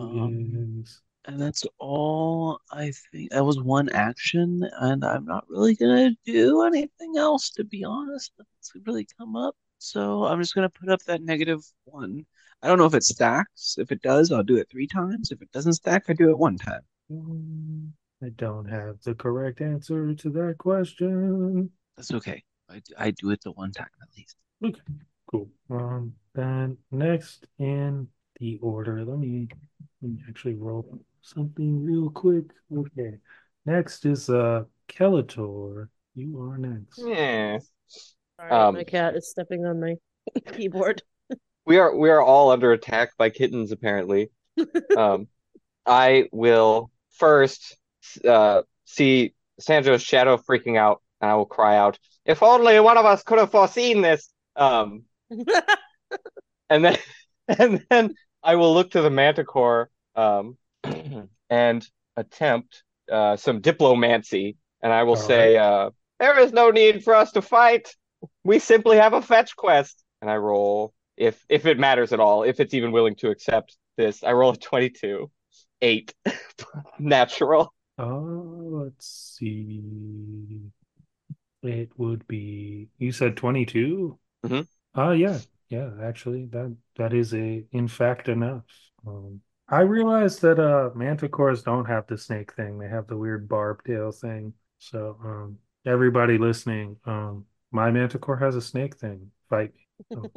Um, who is And that's all I think. That was one action, and I'm not really gonna do anything else, to be honest. It's really come up. So I'm just gonna put up that negative one. I don't know if it stacks. If it does, I'll do it three times. If it doesn't stack, I do it one time. Hmm, I don't have the correct answer to that question. That's okay. I, I do it the one time at least. Okay, cool. Um, then next in the order, let me, let me actually roll something real quick. Okay, next is uh Kelator. You are next. Yeah. Sorry, my Um, cat is stepping on my keyboard. we are we are all under attack by kittens apparently. Um, I will first uh see Sanjo's shadow freaking out, and I will cry out, "If only one of us could have foreseen this!" Um, and then and then I will look to the Manticore um and attempt uh some diplomancy, and I will All right. say, uh, "There is no need for us to fight. We simply have a fetch quest." And I roll, if if it matters at all, if it's even willing to accept this, I roll a twenty-two, eight, natural. Oh, let's see. It would be, you said twenty-two? Hmm. Oh, yeah. Yeah, actually, that that is a in fact enough. Um, I realized that uh manticores don't have the snake thing. They have the weird barb tail thing. So, um everybody listening, um my manticore has a snake thing. Fight me. Oh.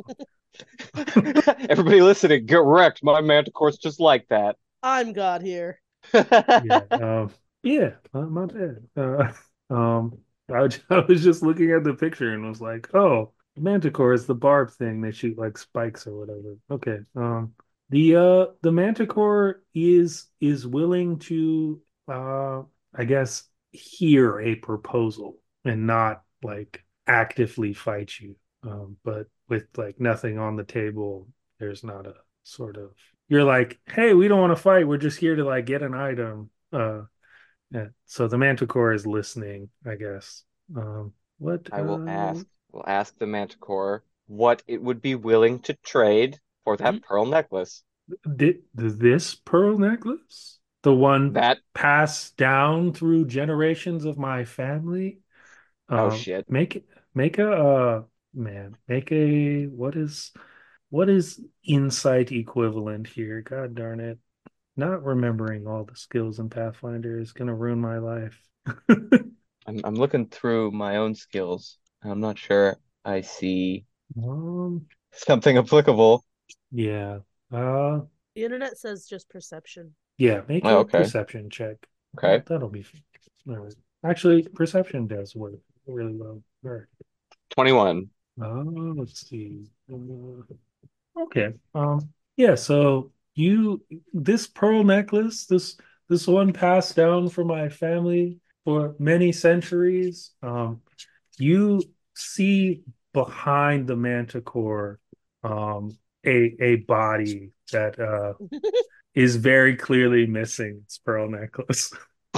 Everybody listening, get wrecked. My manticore's just like that. I'm God here. Yeah. Um, yeah, my, my bad. Uh, um, I, was- I was just looking at the picture and was like, oh, manticore is the barb thing. They shoot like spikes or whatever. Okay. Um, the uh the manticore is is willing to uh I guess hear a proposal and not like actively fight you. Um, but with like nothing on the table, there's not a sort of you're like, hey, we don't want to fight. We're just here to like get an item. Uh, yeah. So the Manticore is listening, I guess. Um, what? I will Uh, ask, will ask the manticore what it would be willing to trade for Hmm? that pearl necklace. did this pearl necklace, the one That, passed down through generations of my family, oh um, shit. make it make a uh, man, make a what is what is insight equivalent here? God darn it. Not remembering all the skills in Pathfinder is gonna ruin my life. I'm I'm looking through my own skills. I'm not sure I see Um, something applicable. yeah. Uh, The internet says just perception. yeah, make Oh, a okay. perception check. Okay. That, that'll be fun. All right. Actually, perception does work really well. All right. twenty-one. Uh, let's see. Uh, okay. Um, yeah, so you this pearl necklace, this this one passed down from my family for many centuries. Um, you see behind the manticore um a a body that uh is very clearly missing its pearl necklace.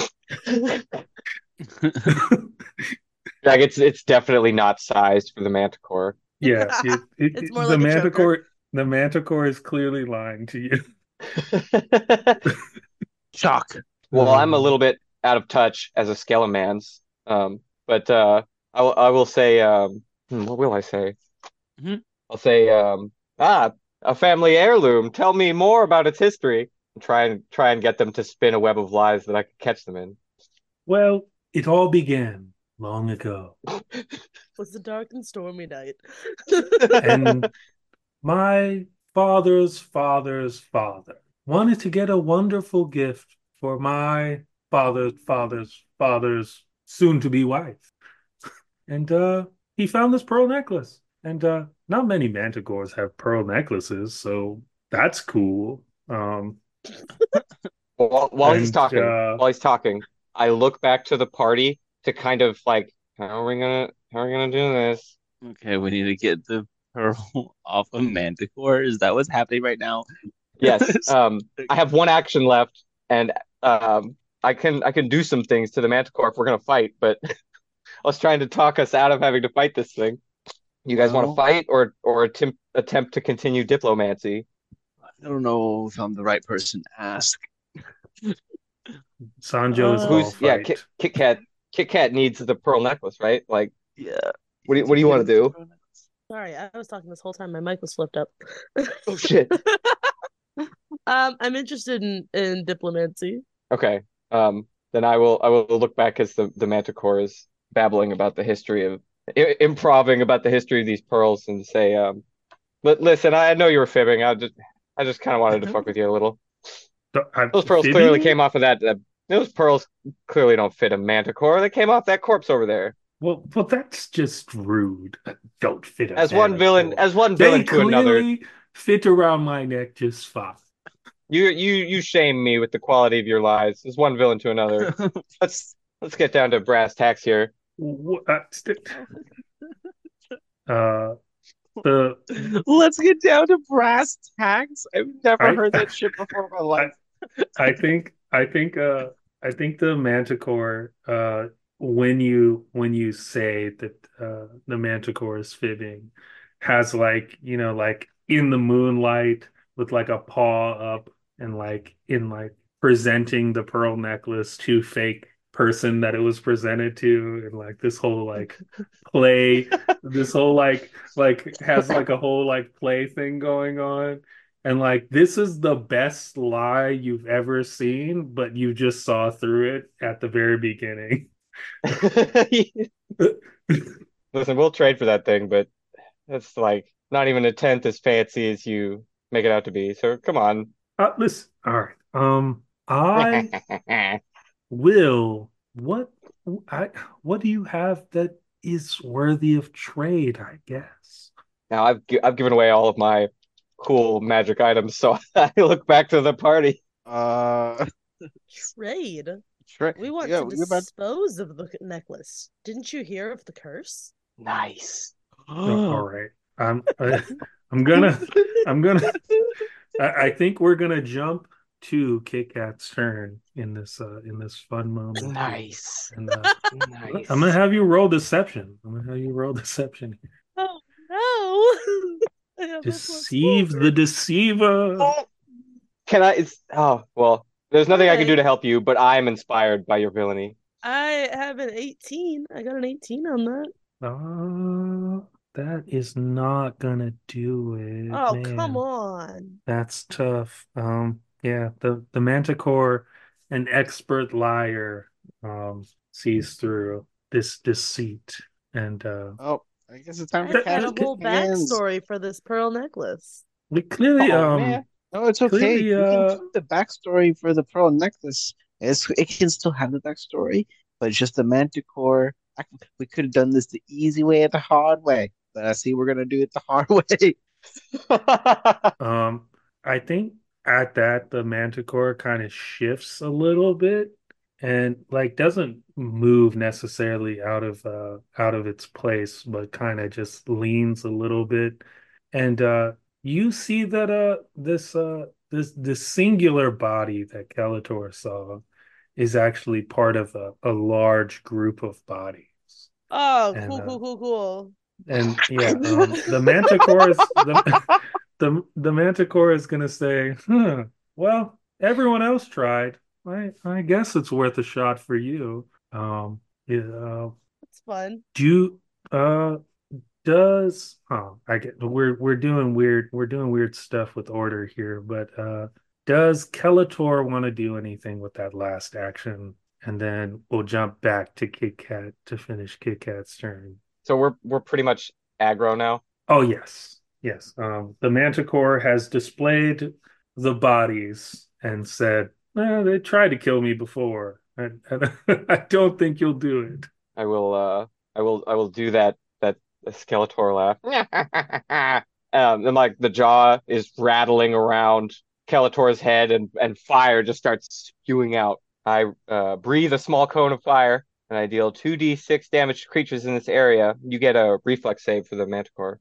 Like it's it's definitely not sized for the manticore. Yeah, it, it, It's it more the like a choker. manticore the manticore is clearly lying to you. Shock. Well, I'm a Um, little bit out of touch as a Skelemans. Um, but uh I will I will say um hmm, what will I say? Mhm. I'll say um ah, a family heirloom. Tell me more about its history. And try and try and get them to spin a web of lies that I could catch them in. well, it all began long ago, Was a dark and stormy night. and my father's father's father wanted to get a wonderful gift for my father's father's father's soon to be wife. And uh, he found this pearl necklace. And uh, not many manticores have pearl necklaces, so that's cool. Um, While, while he's and talking, uh, while he's talking, I look back to the party to kind of like, how are we gonna, how are we gonna do this? Okay, we need to get the pearl off of Manticore. Is that what's happening right now? Yes, um, I have one action left, and um, I can I can do some things to the Manticore if we're gonna fight. But I was trying to talk us out of having to fight this thing. You guys want to Well, fight or or attempt attempt to continue diplomacy? I don't know if I'm the right person to ask. Sanjo is Uh, all Who's yeah, Kit fight. Kit Kat Kit Kat needs the pearl necklace, right? Like, Yeah. what do you, Do what do you you get want to him the do? pearl necklace? sorry, I was talking this whole time. My mic was flipped up. Oh shit. Um, I'm interested in in diplomacy. Okay. Um, then I will I will look back as the the Manticore is babbling about the history of I improving about the history of these pearls and say, um, li listen, I know you were fibbing. I just I just kind of wanted to fuck with you a little. I'm Those pearls clearly fibbing? came off of that. that those pearls clearly don't fit a Manticore. They came off that corpse over there. Well, well, that's just rude. Don't fit a As one villain, manticore. as one They villain to another. clearly fit around my neck just fine. You you you shame me with the quality of your lies. As one villain to another. Let's let's get down to brass tacks here. Wh- uh, st- uh, the Let's get down to brass tacks. I've never I heard that shit before in my I life. I think I think uh I think the manticore uh when you when you say that uh the manticore is fibbing has like you know like in the moonlight with like a paw up and like in like presenting the pearl necklace to fake person that it was presented to, and like this whole like play, this whole like like has like a whole like play thing going on. And like this is the best lie you've ever seen, but you just saw through it at the very beginning. Listen, we'll trade for that thing, but it's like not even a tenth as fancy as you make it out to be. So come on. Uh, listen, all right. Um, I will. What I what do you have that is worthy of trade, I guess? Now I've gi- I've given away all of my cool magic items, so I look back to the party. Uh, Trade. tra- We want yeah, to we about. dispose of the necklace. Didn't you hear of the curse? Nice. No, all right. I'm I, I'm gonna I'm gonna I, I think we're gonna jump to Kit Kat's turn in this uh in this fun moment here. Nice. And uh Nice. I'm gonna have you roll deception. I'm gonna have you roll deception here. Oh no! I have a plus Deceive four. the deceiver. Oh, can I? It's oh well. There's nothing I can do Alright. to help you, but I'm inspired by your villainy. I have an eighteen. I got an eighteen on that. Uh, that is not gonna do it, Oh, come man. on. That's tough. Um, yeah, the the Manticore, an expert liar, um, sees through this deceit, and uh, Oh, I guess it's time I for that, had cash a whole hands. backstory for this pearl necklace. it clearly, Oh um, man. No, it's okay. clearly, We can uh, keep the backstory for the pearl necklace. It's, it can still have the backstory, but it's just the Manticore. I, we could have done this the easy way or the hard way, but I see we're gonna do it the hard way. um, I think at that the Manticore kind of shifts a little bit and like doesn't move necessarily out of uh out of its place, but kind of just leans a little bit. And uh you see that uh this uh this this singular body that Skeletor saw is actually part of a, a large group of bodies. Oh, And cool, uh cool, cool, cool. and yeah, um the Manticore is the the the Manticore is gonna say, huh, well, everyone else tried. I I guess it's worth a shot for you. Um, yeah, uh, That's fun. do you, uh does oh I get we're we're doing weird we're doing weird stuff with order here, but uh does Skeletor want to do anything with that last action? And then we'll jump back to Kit Kat to finish Kit Kat's turn. So we're we're pretty much aggro now. Oh yes, yes. Um, the Manticore has displayed the bodies and said, "Well, they tried to kill me before. I, I, I don't think you'll do it." I will uh I will I will do that that Skeletor laugh. Um, and like the jaw is rattling around Skeletor's head and and fire just starts spewing out. I uh breathe a small cone of fire and I deal two d six damage to creatures in this area. You get a reflex save for the Manticore.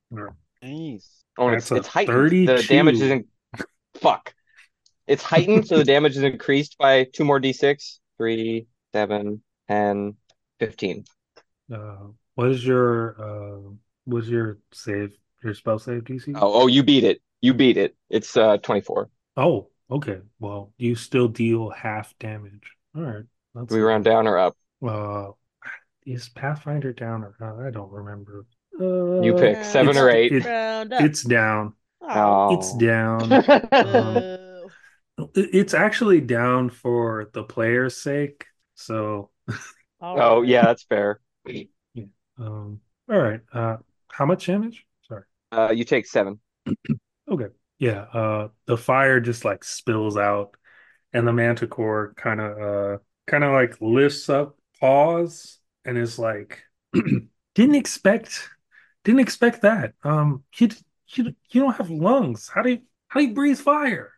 Nice. Oh, and it's That's a it's heightened. The damage thirty-two. isn't fuck. It's heightened, so the damage is increased by two more d six. Three, seven, ten, fifteen. Uh, what is your uh, what's your save? Your spell save D C? Oh, oh, you beat it. You beat it. It's uh twenty-four. Oh, okay. Well, you still deal half damage. All right, Do that's we round okay. down or up? Uh, is Pathfinder down or uh, I don't remember. You Uh, pick seven it's or Uh, eight. it round up. it's down. Oh, It's Oh. down. Um, boo. it's actually down for the player's sake. So, All Oh, right. yeah, that's fair. yeah. Um, all right. Uh, how much damage? Sorry. Uh, you take seven. Okay. Yeah. Uh, the fire just like spills out, and the Manticore kind of uh kind of like lifts up, paws, and is like, didn't expect, didn't expect that. Um, you you you don't have lungs. How do you how do you breathe fire?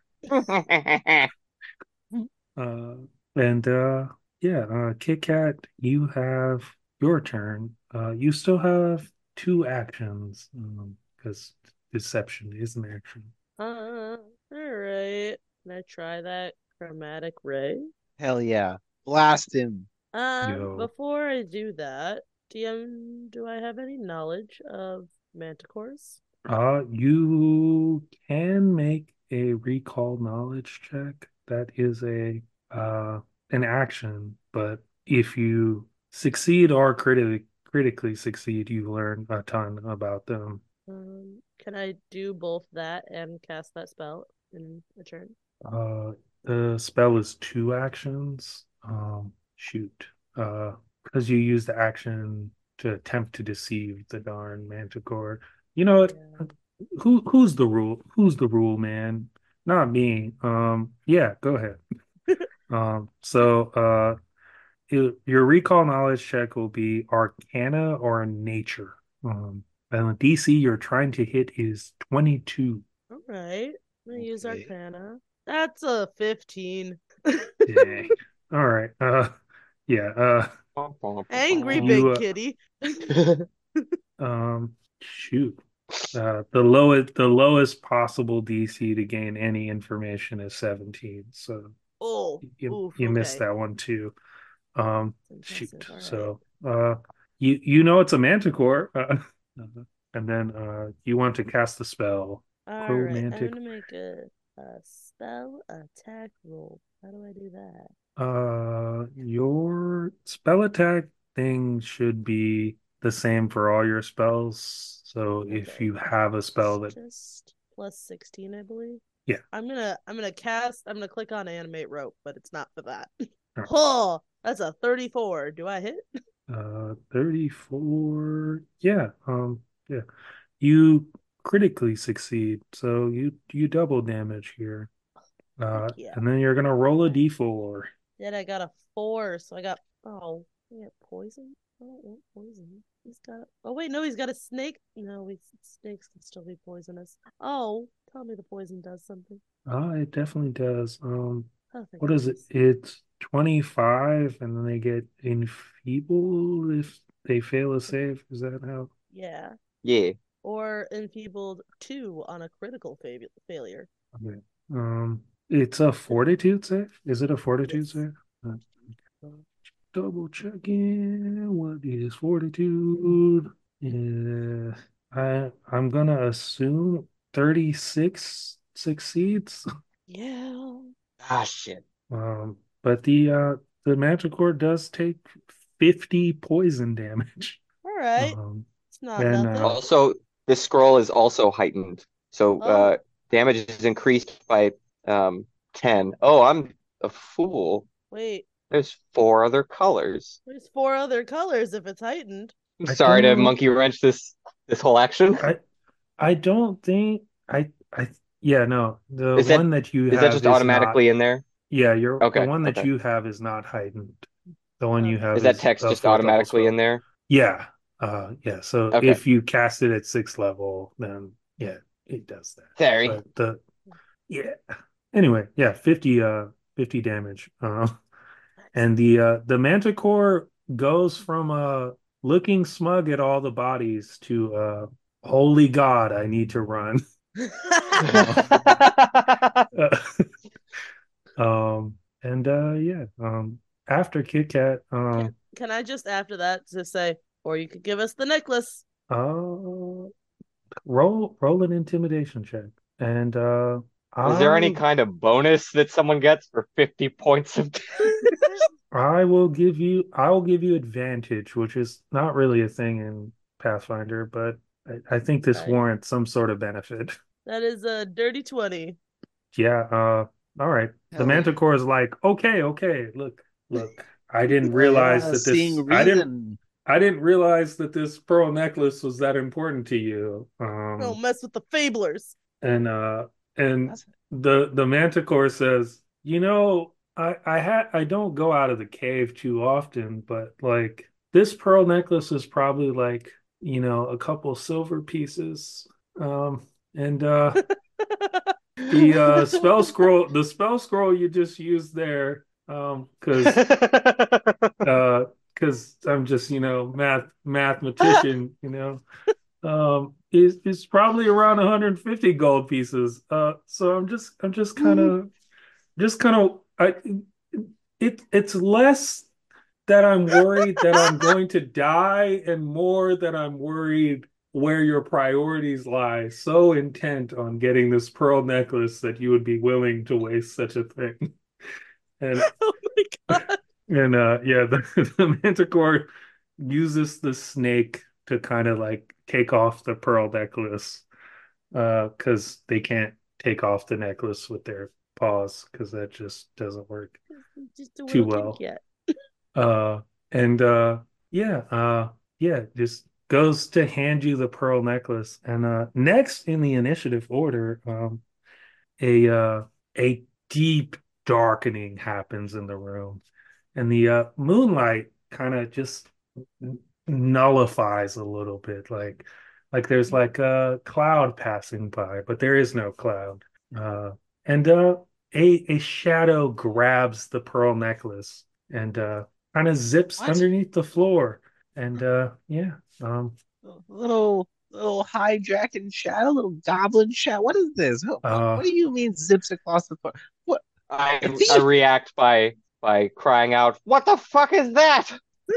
Uh, and uh, yeah, uh, Kit Kat, you have your turn. Uh, you still have two actions, um, because deception is an action. Uh, all right. Can I try that chromatic ray? Hell yeah. Blast him. Um, Yo, before I do that, D M, do I have any knowledge of manticores? uh, you can make a recall knowledge check. that is a uh an action, but if you succeed or critically critically succeed, you learn a ton about them. Um, can I do both that and cast that spell in a turn? Uh, the spell is two actions. Um, shoot. Uh, because you use the action to attempt to deceive the darn manticore. You know what? Yeah. Who who's the rule? Who's the rule, man? Not me. Um, yeah, go ahead. Um, so uh, it- your recall knowledge check will be Arcana or Nature. Um, and the D C you're trying to hit is twenty-two. All right. I'm gonna use Okay. Arcana. That's a fifteen. Dang. All right. Uh, yeah. Uh, Angry you big uh, kitty. um, shoot. Uh, the lowest the lowest possible D C to gain any information is seventeen. So Oh, you oof. you missed Okay. that one too. Um, That's impressive. shoot. All right. So uh, you you know it's a manticore. Uh, and then uh, you want to cast the spell. All right. I'm Chromantic. gonna make a, a spell attack roll. How do I do that? Uh, your spell attack thing should be the same for all your spells. So if Okay. you have a It's spell that, just plus sixteen, I believe. yeah, I'm gonna I'm gonna cast I'm gonna click on animate rope, but it's not for that. all right. Oh, that's a thirty-four. Do I hit? Uh, thirty-four, yeah, um, yeah, you critically succeed, so you you double damage here. Heck Uh, yeah. and then you're gonna roll a Okay. d four. Then I got a four, so I got oh, I got poison. I don't want poison. He's got oh wait, no, he's got a snake. No, we snakes can still be poisonous. Oh, tell me the poison does something. Uh, it definitely does. Um, Oh, thank what is it? goodness. It's twenty-five, and then they get enfeebled if they fail a save. Is that how? Yeah. Yeah. Or enfeebled two on a critical fa- failure. Okay. Um, it's a fortitude save. Is it a fortitude Yes. save? Uh, Double checking. What is fortitude? Yeah, I I'm gonna assume thirty-six succeeds. Yeah. Ah, shit. Um, but the uh the Manticore does take fifty poison damage. All right. Um, It's not and nothing. uh Also, this scroll is also heightened. So Oh, uh damage is increased by um ten. Oh, I'm a fool. wait. There's four other colors. There's four other colors if it's heightened. I'm I sorry to don't monkey wrench this this whole action. I I don't think I I yeah, no. The Is that one that you is that have just is not. automatically in there? Yeah, you're the Okay, one that okay. you have is not heightened. The one you Okay. Is have that is text a just fourth level automatically in spell. there? Yeah. Uh yeah, so Okay. if you cast it at sixth level, then yeah, it does that. Sorry. But the yeah. Anyway, yeah, fifty uh fifty damage. Uh and Excellent. the uh the Manticore goes from uh looking smug at all the bodies to uh holy God, I need to run. Uh, uh, um and uh yeah, um after Kit Kat, Can um can I just after that just say, or you could give us the necklace? uh roll roll an intimidation check. And uh Is there any I kind of bonus that someone gets for fifty points of I will give you I will give you advantage, which is not really a thing in Pathfinder, but I, I think this Right. warrants some sort of benefit. That is a dirty twenty. Yeah, uh all right. The Hell yeah. Manticore is like, okay, okay, look, look. I didn't Hell realize yeah, that this seeing I didn't reason. I didn't realize that this pearl necklace was that important to you. Don't Um mess with the fablers. and uh and That's the the Manticore says, you know, I I had I don't go out of the cave too often, but like this pearl necklace is probably like, you know, a couple silver pieces. Um and uh the uh spell scroll the spell scroll you just used there, um because uh because I'm just, you know, math mathematician, you know. Um is is probably around one hundred fifty gold pieces. Uh so I'm just I'm just kind of just kind of I it it's less that I'm worried that I'm going to die and more that I'm worried where your priorities lie, so intent on getting this pearl necklace that you would be willing to waste such a thing. And Oh my god. and uh yeah, the, the manticore uses the snake to kind of like take off the pearl necklace uh because they can't take off the necklace with their paws because that just doesn't work Just a too little Kit well. Kat. Uh and uh yeah, uh yeah, just goes to hand you the pearl necklace. And uh next in the initiative order, um a uh a deep darkening happens in the room. And the uh moonlight kind of just nullifies a little bit, like like there's like a cloud passing by, but there is no cloud. Uh and uh a a shadow grabs the pearl necklace and uh kind of zips What? underneath the floor. And uh yeah, um Little little hijacking shadow, little goblin shadow. What is this? What, uh what do you mean zips across the floor? What? A I I thief? react by by crying out, "What the fuck is that?"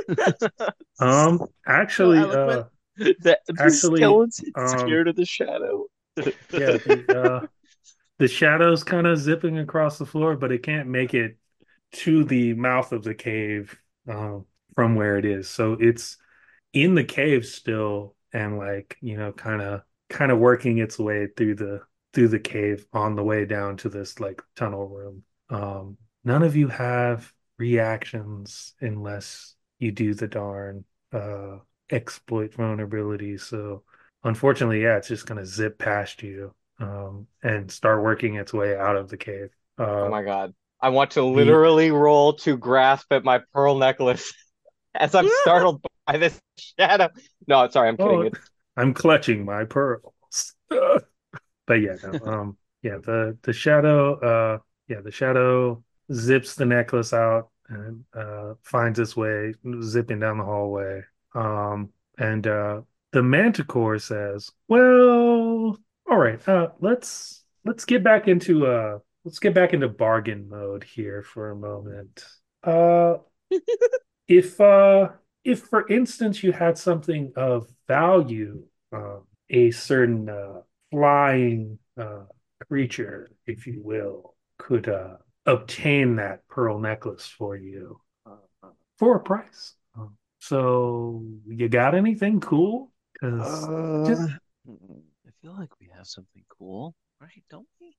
um So actually uh eloquent. That the actually skeleton um scared of the shadow. yeah, the uh the shadow's kind of zipping across the floor, but it can't make it to the mouth of the cave um, from where it is. So it's in the cave still, and like you know, kind of kind of working its way through the through the cave on the way down to this like tunnel room. Um, none of you have reactions unless you do the darn uh, exploit vulnerability. So unfortunately, yeah, it's just gonna zip past you um, and start working its way out of the cave. Oh Uh, my God. I want to the literally roll to grasp at my pearl necklace as I'm startled by this shadow. No, sorry, I'm kidding. oh, It's I'm clutching my pearls. But yeah, no, um, yeah, the the shadow, uh, yeah, the shadow zips the necklace out and uh finds its way zipping down the hallway. Um, and uh, the Manticore says, "Well, all right, uh, let's let's get back into uh, let's get back into bargain mode here for a moment. Uh, if uh, if for instance you had something of value, um, a certain uh." flying uh, creature, if you will, could uh, obtain that pearl necklace for you uh, for a price. Um, so, you got anything cool? Because Uh, just I feel like we have something cool, right? Don't we?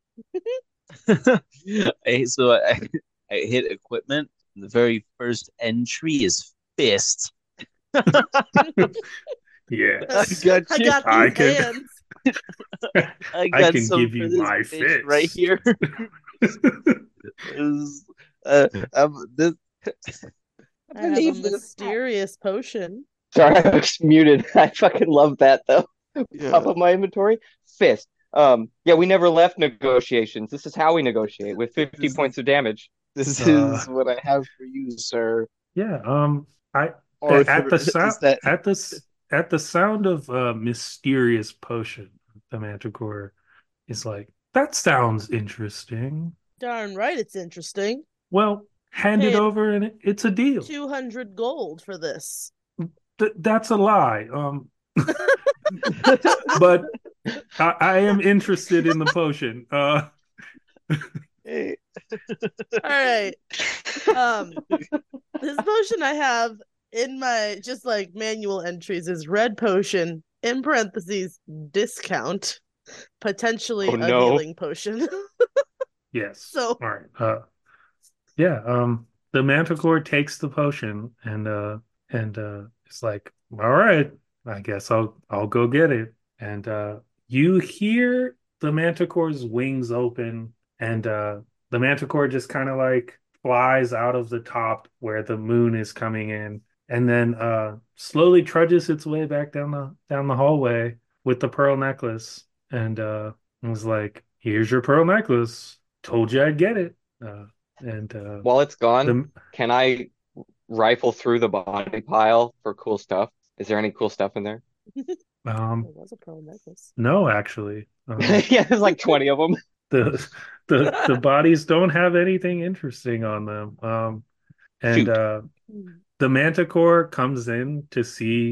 I, so I, I hit equipment. The very first entry is fist. I yes, got I you. got I these can. hands. I I got can some give for you this my bitch right fist. here. Is, uh, um, this, I I have a believe this. mysterious potion. sorry, I was muted. I fucking love that though. Yeah, Top of my inventory, fist. Um, yeah, we never left negotiations. This is how we negotiate with fifty this is points of damage. this uh, is what I have for you, sir. yeah. Um. I at Arthur. the sound Is that at the at the sound of uh, mysterious potion, the Manticore is like, that sounds interesting. Darn right, it's interesting. Well, You hand it paid over and it's a deal. two hundred gold for this. Th- that's a lie. Um, but I, I am interested in the potion. Uh, hey, All right. Um, this potion I have in my just like manual entries is red potion in parentheses discount, Oh potentially a no. healing potion. yes. So All right. Uh, yeah. Um, the Manticore takes the potion and uh and uh it's like, all right, I guess I'll I'll go get it. And uh, you hear the Manticore's wings open, and uh, the Manticore just kind of like flies out of the top where the moon is coming in, and then uh, slowly trudges its way back down the down the hallway with the pearl necklace, and uh, was like, "Here's your pearl necklace. Told you I'd get it." Uh, and uh, While it's gone, the can I rifle through the body pile for cool stuff? Is there any cool stuff in there? um, there was a pearl necklace. no, actually, um, Yeah, there's like twenty of them. the the the bodies don't have anything interesting on them. Um, and Shoot. uh, the Manticore comes in to see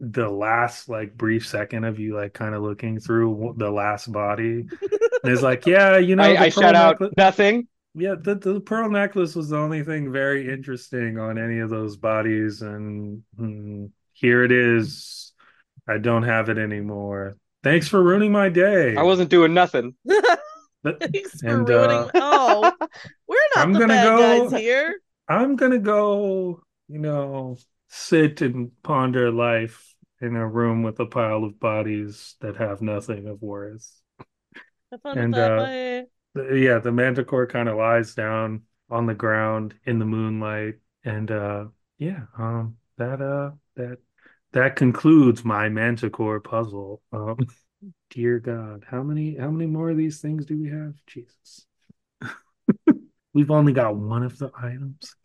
the last like brief second of you like kind of looking through the last body, and it's like, yeah, you know, I, the I pearl shout out necklace. nothing. Yeah, the, the pearl necklace was the only thing very interesting on any of those bodies, and mm, here it is. I don't have it anymore. Thanks for ruining my I day. wasn't doing nothing. But, Thanks for and ruining. uh, Oh, we're not I'm the gonna bad guys go. here. I'm gonna go. You know, sit and ponder life in a room with a pile of bodies that have nothing of worth. Have fun with And that. uh, Bye. the, yeah, the manticore kind of lies down on the ground in the moonlight, and uh, yeah, um, that uh, that that concludes my manticore puzzle. Um, dear God, how many how many more of these things do we have? Jesus, we've only got one of the items.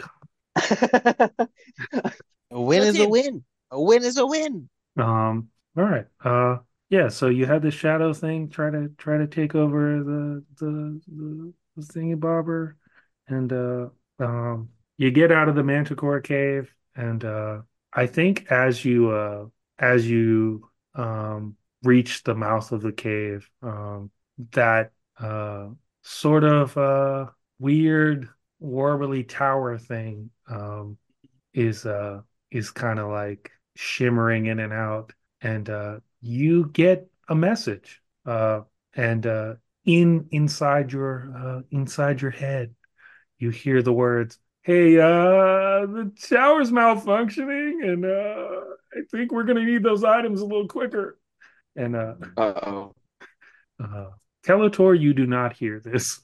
A win Go is a team. win. A win is a win. Um, all right. Uh, yeah. So you had the shadow thing try to try to take over the the the, the thingy bobber, and uh, um, you get out of the Manticore cave, and uh, I think as you uh as you um reach the mouth of the cave, um, that uh sort of uh weird warbly tower thing um is uh is kind of like shimmering in and out, and uh you get a message, uh and uh in inside your uh inside your head you hear the words, hey, uh the tower's malfunctioning, and uh I think we're gonna need those items a little quicker. And uh Uh-oh. uh Teletor, you do not hear this.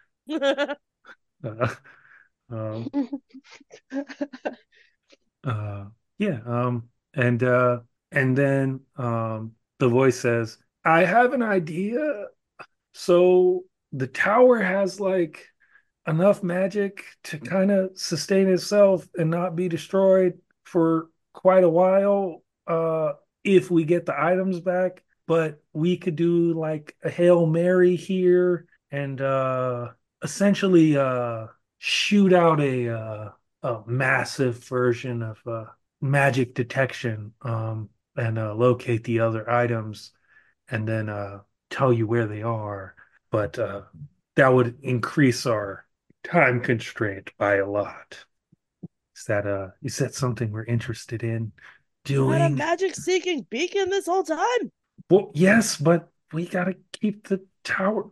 uh, um Uh, yeah. Um, and uh, and then um, the voice says, "I have an idea. So the tower has like enough magic to kind of sustain itself and not be destroyed for quite a while. Uh, if we get the items back, but we could do like a Hail Mary here and uh, essentially uh, shoot out a uh, a massive version of uh, magic detection, um, and uh, locate the other items, and then uh, tell you where they are. But uh, that would increase our time constraint by a lot. Is that uh is that something we're interested in You had a doing? magic seeking beacon this whole time? Well, yes, but we gotta keep the tower.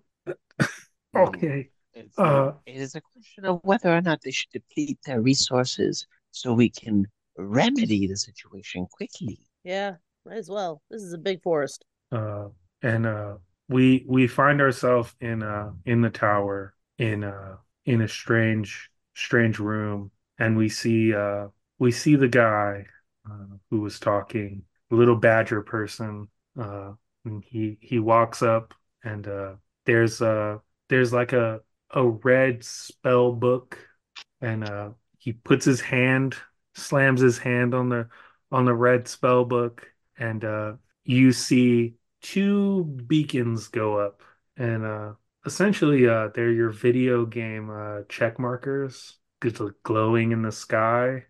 Hmm. Okay. It's, Uh it is a question of whether or not they should deplete their resources so we can remedy the situation quickly. Yeah, might as well. This is a big forest. uh and uh we we find ourselves in uh in the tower in uh in a strange strange room, and we see uh we see the guy uh, who was talking, little badger person. uh and he he walks up, and uh there's uh there's like a a red spell book, and uh he puts his hand slams his hand on the on the red spell book, and uh you see two beacons go up, and uh essentially uh they're your video game uh check markers, it's like glowing in the sky.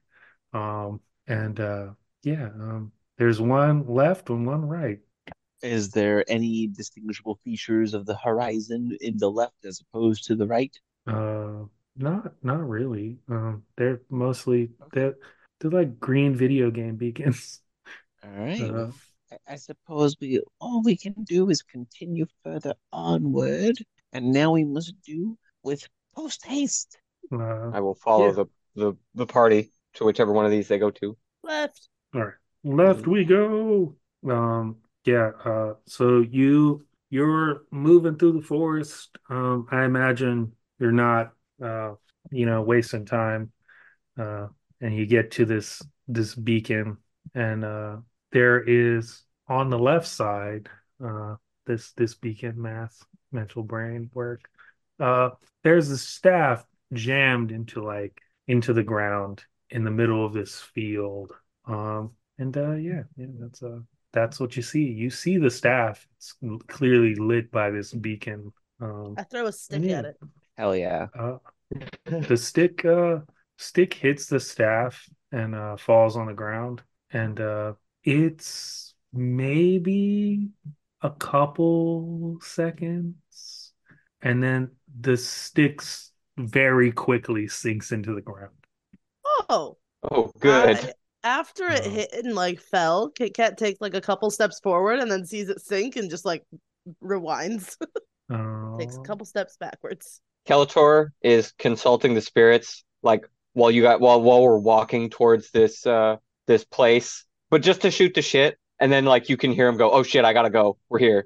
um and uh yeah, um there's one left and one right. Is there any distinguishable features of the horizon in the left as opposed to the right? uh not not really. Um they're mostly Okay. they're they're like green video game beacons. All right. uh Well, I, I suppose we all we can do is continue further onward, and now we must do with post haste. uh I will follow yeah. the, the the party to whichever one of these they go to. Left. All right, left we go. Um, yeah. Uh, so you you're moving through the forest. Um, I imagine you're not, uh, you know, wasting time. Uh, and you get to this this beacon, and uh, there is on the left side, uh, this this beacon, math, mental brain work. Uh, there's a staff jammed into like into the ground in the middle of this field. Um, and uh, yeah, yeah, that's uh, that's what you see. You see the staff. It's clearly lit by this beacon. Um, I throw a and stick yeah, at it. Hell yeah. uh, the stick uh stick hits the staff and uh falls on the ground, and uh It's maybe a couple seconds, and then the sticks very quickly sinks into the ground. Oh, Oh, good. I after it Oh, hit and like fell, Kit Kat takes like a couple steps forward and then sees it sink and just like rewinds, takes a oh, couple steps backwards. Kelator is consulting the spirits, like while you got while while we're walking towards this uh this place, but just to shoot the shit, and then like you can hear him go, "Oh shit, I gotta go. We're here."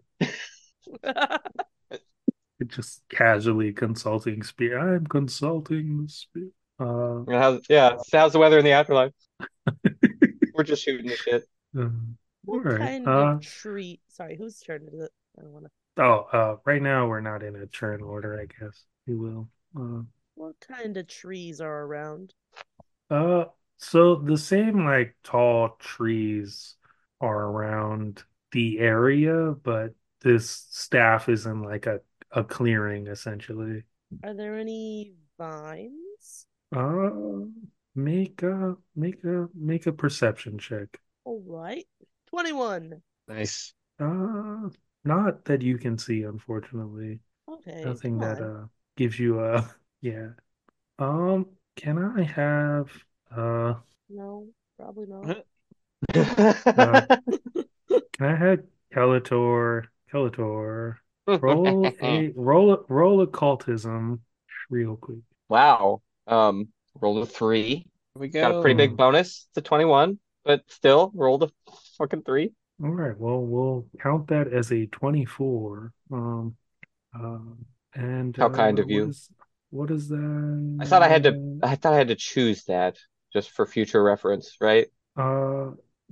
it just casually consulting spirit. I'm consulting the spirit. Uh, And how's, yeah, so how's the weather in the afterlife? We're just shooting the shit. um, all What right. kind of Uh, tree? Sorry, whose turn is it? I don't want to. oh, uh, right now we're not in a turn order, I guess. We will. Uh, What kind of trees are around? uh, so the same like tall trees are around the area, but this staff is in like a, a clearing essentially. Are there any vines? Uh, make a make a make a perception check. All right, twenty-one. Nice. Uh, not that you can see, unfortunately. Okay, Nothing come that on. uh gives you a yeah. Um, can I have uh No, probably not. uh can I have Kelator Kelator roll a roll a roll occultism real quick. Wow. Um, rolled a three. Here we Got a pretty big Hmm. go. bonus to twenty-one, but still rolled a fucking three. All right, well we'll count that as a twenty-four. Um um and How kind uh of what you. is what is I thought I had to that? I thought I had to choose that just for future reference, right? Uh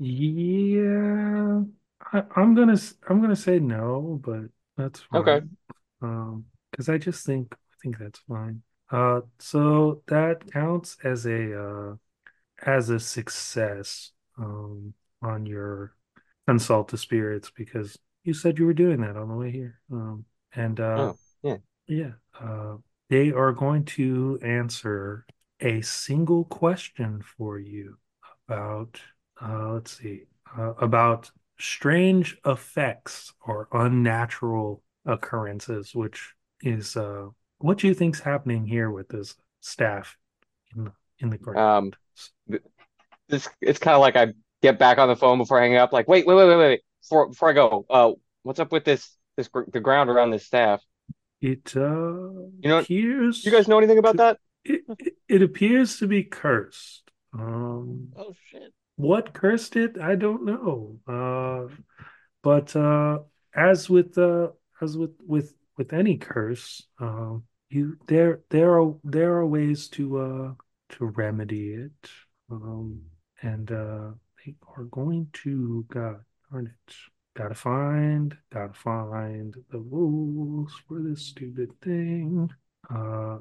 yeah. I, I'm gonna s- I'm gonna say no, but that's Okay. fine. Um, because I just think I think that's fine. Uh, so that counts as a uh as a success um on your consult to spirits because you said you were doing that on the way here. Um, and uh Oh, yeah. yeah, uh, they are going to answer a single question for you about, uh, let's see, uh, about strange effects or unnatural occurrences, which is uh, what do you think's happening here with this staff in the in the ground? Um, th- this it's kind of like I get back on the phone before hanging up. Like, wait, wait, wait, wait, wait. Before before I go, uh, what's up with this this gr- the ground around this staff? It uh, You know, you guys appears know anything about to that? it, it, it appears to be cursed. Um, Oh shit. What cursed it? I don't know. Uh, but uh, as with uh, as with with with any curse, um, you there there are there are ways to uh to remedy it. Um, and uh, they are going to God darn it. Gotta find, gotta find the rules for this stupid thing. Uh,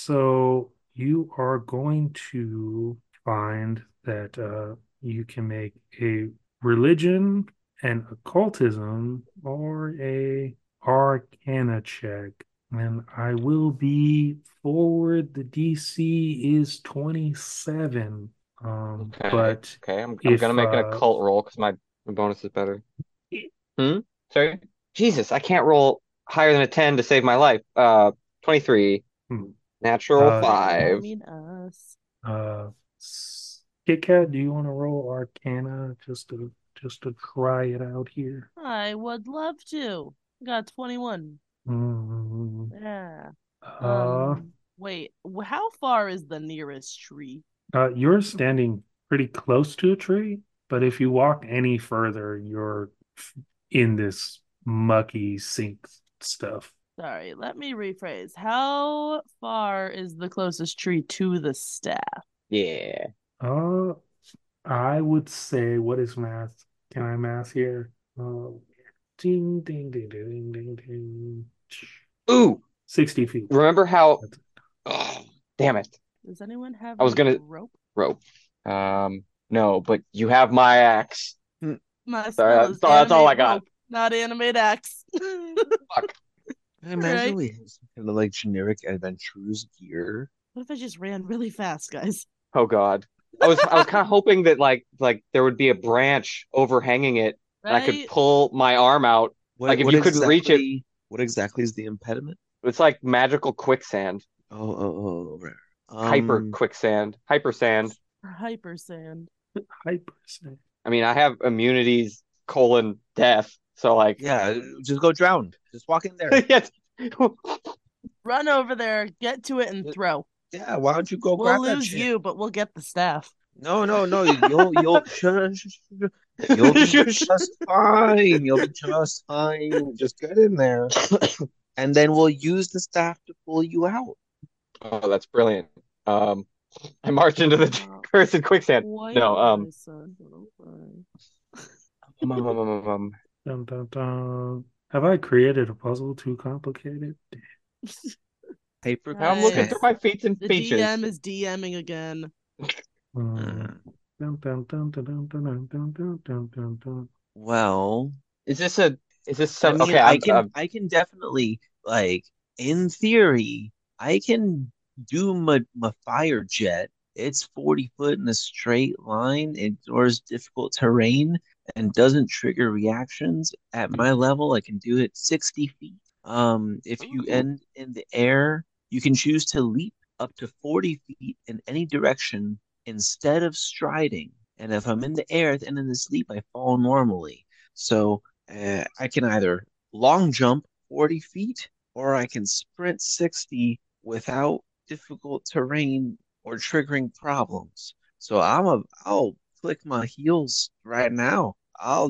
so you are going to find that uh, you can make a religion and occultism or a arcana check. And I will be forward. The D C is twenty-seven. Um, Okay, but okay. I'm I'm gonna if make an uh, occult roll because my, my bonus is better. Hmm. Sorry. Jesus, I can't roll higher than a ten to save my life. Uh, twenty-three. hmm, Natural uh, That would five. mean us. uh, Kit Kat, do you want to roll Arcana just to just to try it out here? I would love to. Got twenty-one. Mm, Yeah. uh, Um, wait, wh- how far is the nearest tree? uh, you're standing pretty close to a tree, but if you walk any further, you're f- in this mucky sink stuff. Sorry, let me rephrase. How far is the closest tree to the staff? Yeah. Uh, I would say, what is math? Can I math here? Uh, ding, ding, ding, ding, ding, ding. Ooh, sixty feet. remember how? That's Oh, damn it. Does anyone have I was any gonna rope? rope. Um, no, but you have my axe. Hmm, My Sorry, spell is that's all, that's all animate I got. rope, not animate axe. Fuck. I All imagine right. we have some kind of like generic adventurer's gear. What if I just ran really fast, guys? Oh God. I was I was kind of hoping that like like there would be a branch overhanging it, and I could Right? pull my arm out. What Like if what you couldn't reach it, exactly what exactly is the impediment? it's like magical quicksand, Oh, oh, oh, right. hyper Um, quicksand, hyper sand. Hyper sand. Hyper percent. I mean, I have immunities, colon death, so like, yeah, just go drown. Just walk in there. yes. Run over there, get to it, and throw. Yeah, why don't you go We'll grab that lose shit? you, but we'll get the staff. No, no, no. You'll you'll shush, shush, shush. You'll be Shush. just fine. You'll be just fine. Just get in there, and then we'll use the staff to pull you out. Oh, that's brilliant. Um, I marched into the Wow. cursed quicksand. White No, um, my son. Don't um, um, um, um, um, Dun, dun, dun. Have I created a puzzle too complicated? Hyper I'm looking Guys, through quicksand. my feats and the features. D M is DMing again. Um, Hmm. dun, dun, dun, dun, dun, dun, dun, dun, dun, dun, dun. Well, Is this a? Is this I some? mean, Okay, I I'm. can I'm I can definitely like in theory, I can do my my fire jet. It's forty foot in a straight line, ignores difficult terrain, and doesn't trigger reactions. At my level, I can do it sixty feet. Um, if you ooh, end in the air, you can choose to leap up to forty feet in any direction instead of striding. And if I'm in the air at the end of this leap, I fall normally. So uh, I can either long jump forty feet or I can sprint sixty without difficult terrain or triggering problems. So I'm a I'll click my heels right now. I'll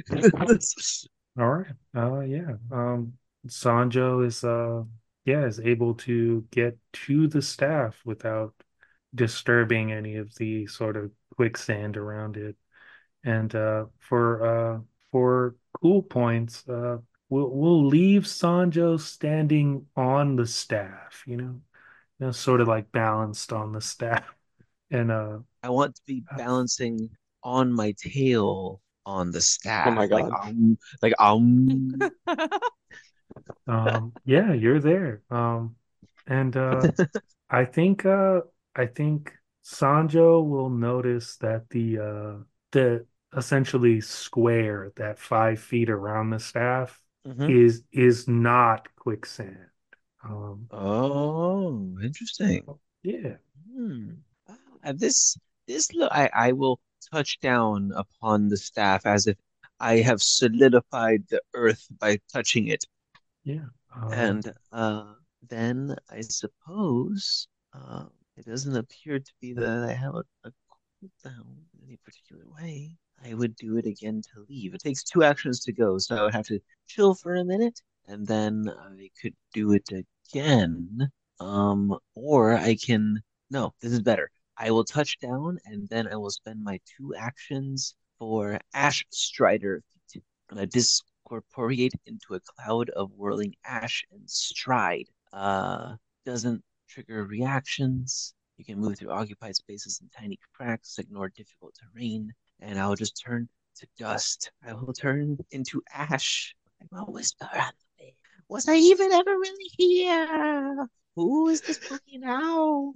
All right. Uh, yeah. Um, Sanjo is uh, yeah, is able to get to the staff without disturbing any of the sort of quicksand around it. And uh, for uh, for cool points, uh, we'll we'll leave Sanjo standing on the staff. You know, you know, sort of like balanced on the staff. And uh, I want to be uh, balancing on my tail on the oh staff, my like God. um, like um. um, yeah, you're there. Um, and uh, I think uh, I think Sanjo will notice that the uh, the essentially square that five feet around the staff Mhm. is is not quicksand. Um, Oh, interesting. yeah, Hmm. Ah, this this look, I I will touch down upon the staff as if I have solidified the earth by touching it, yeah. Um, and uh, then I suppose uh, it doesn't appear to be that I have a, a cooldown in any particular way. I would do it again to leave. It takes two actions to go, so I would have to chill for a minute, and then I could do it again. Um, or I can. No, this is better. I will touch down, and then I will spend my two actions for Ash Strider feat. And I discorporeate into a cloud of whirling ash and stride. Uh, doesn't trigger reactions. You can move through occupied spaces and tiny cracks, ignore difficult terrain, and I'll just turn to dust. I will turn into ash. I'm a whisper on the wind. Was I even ever really here? Who is this boogie now?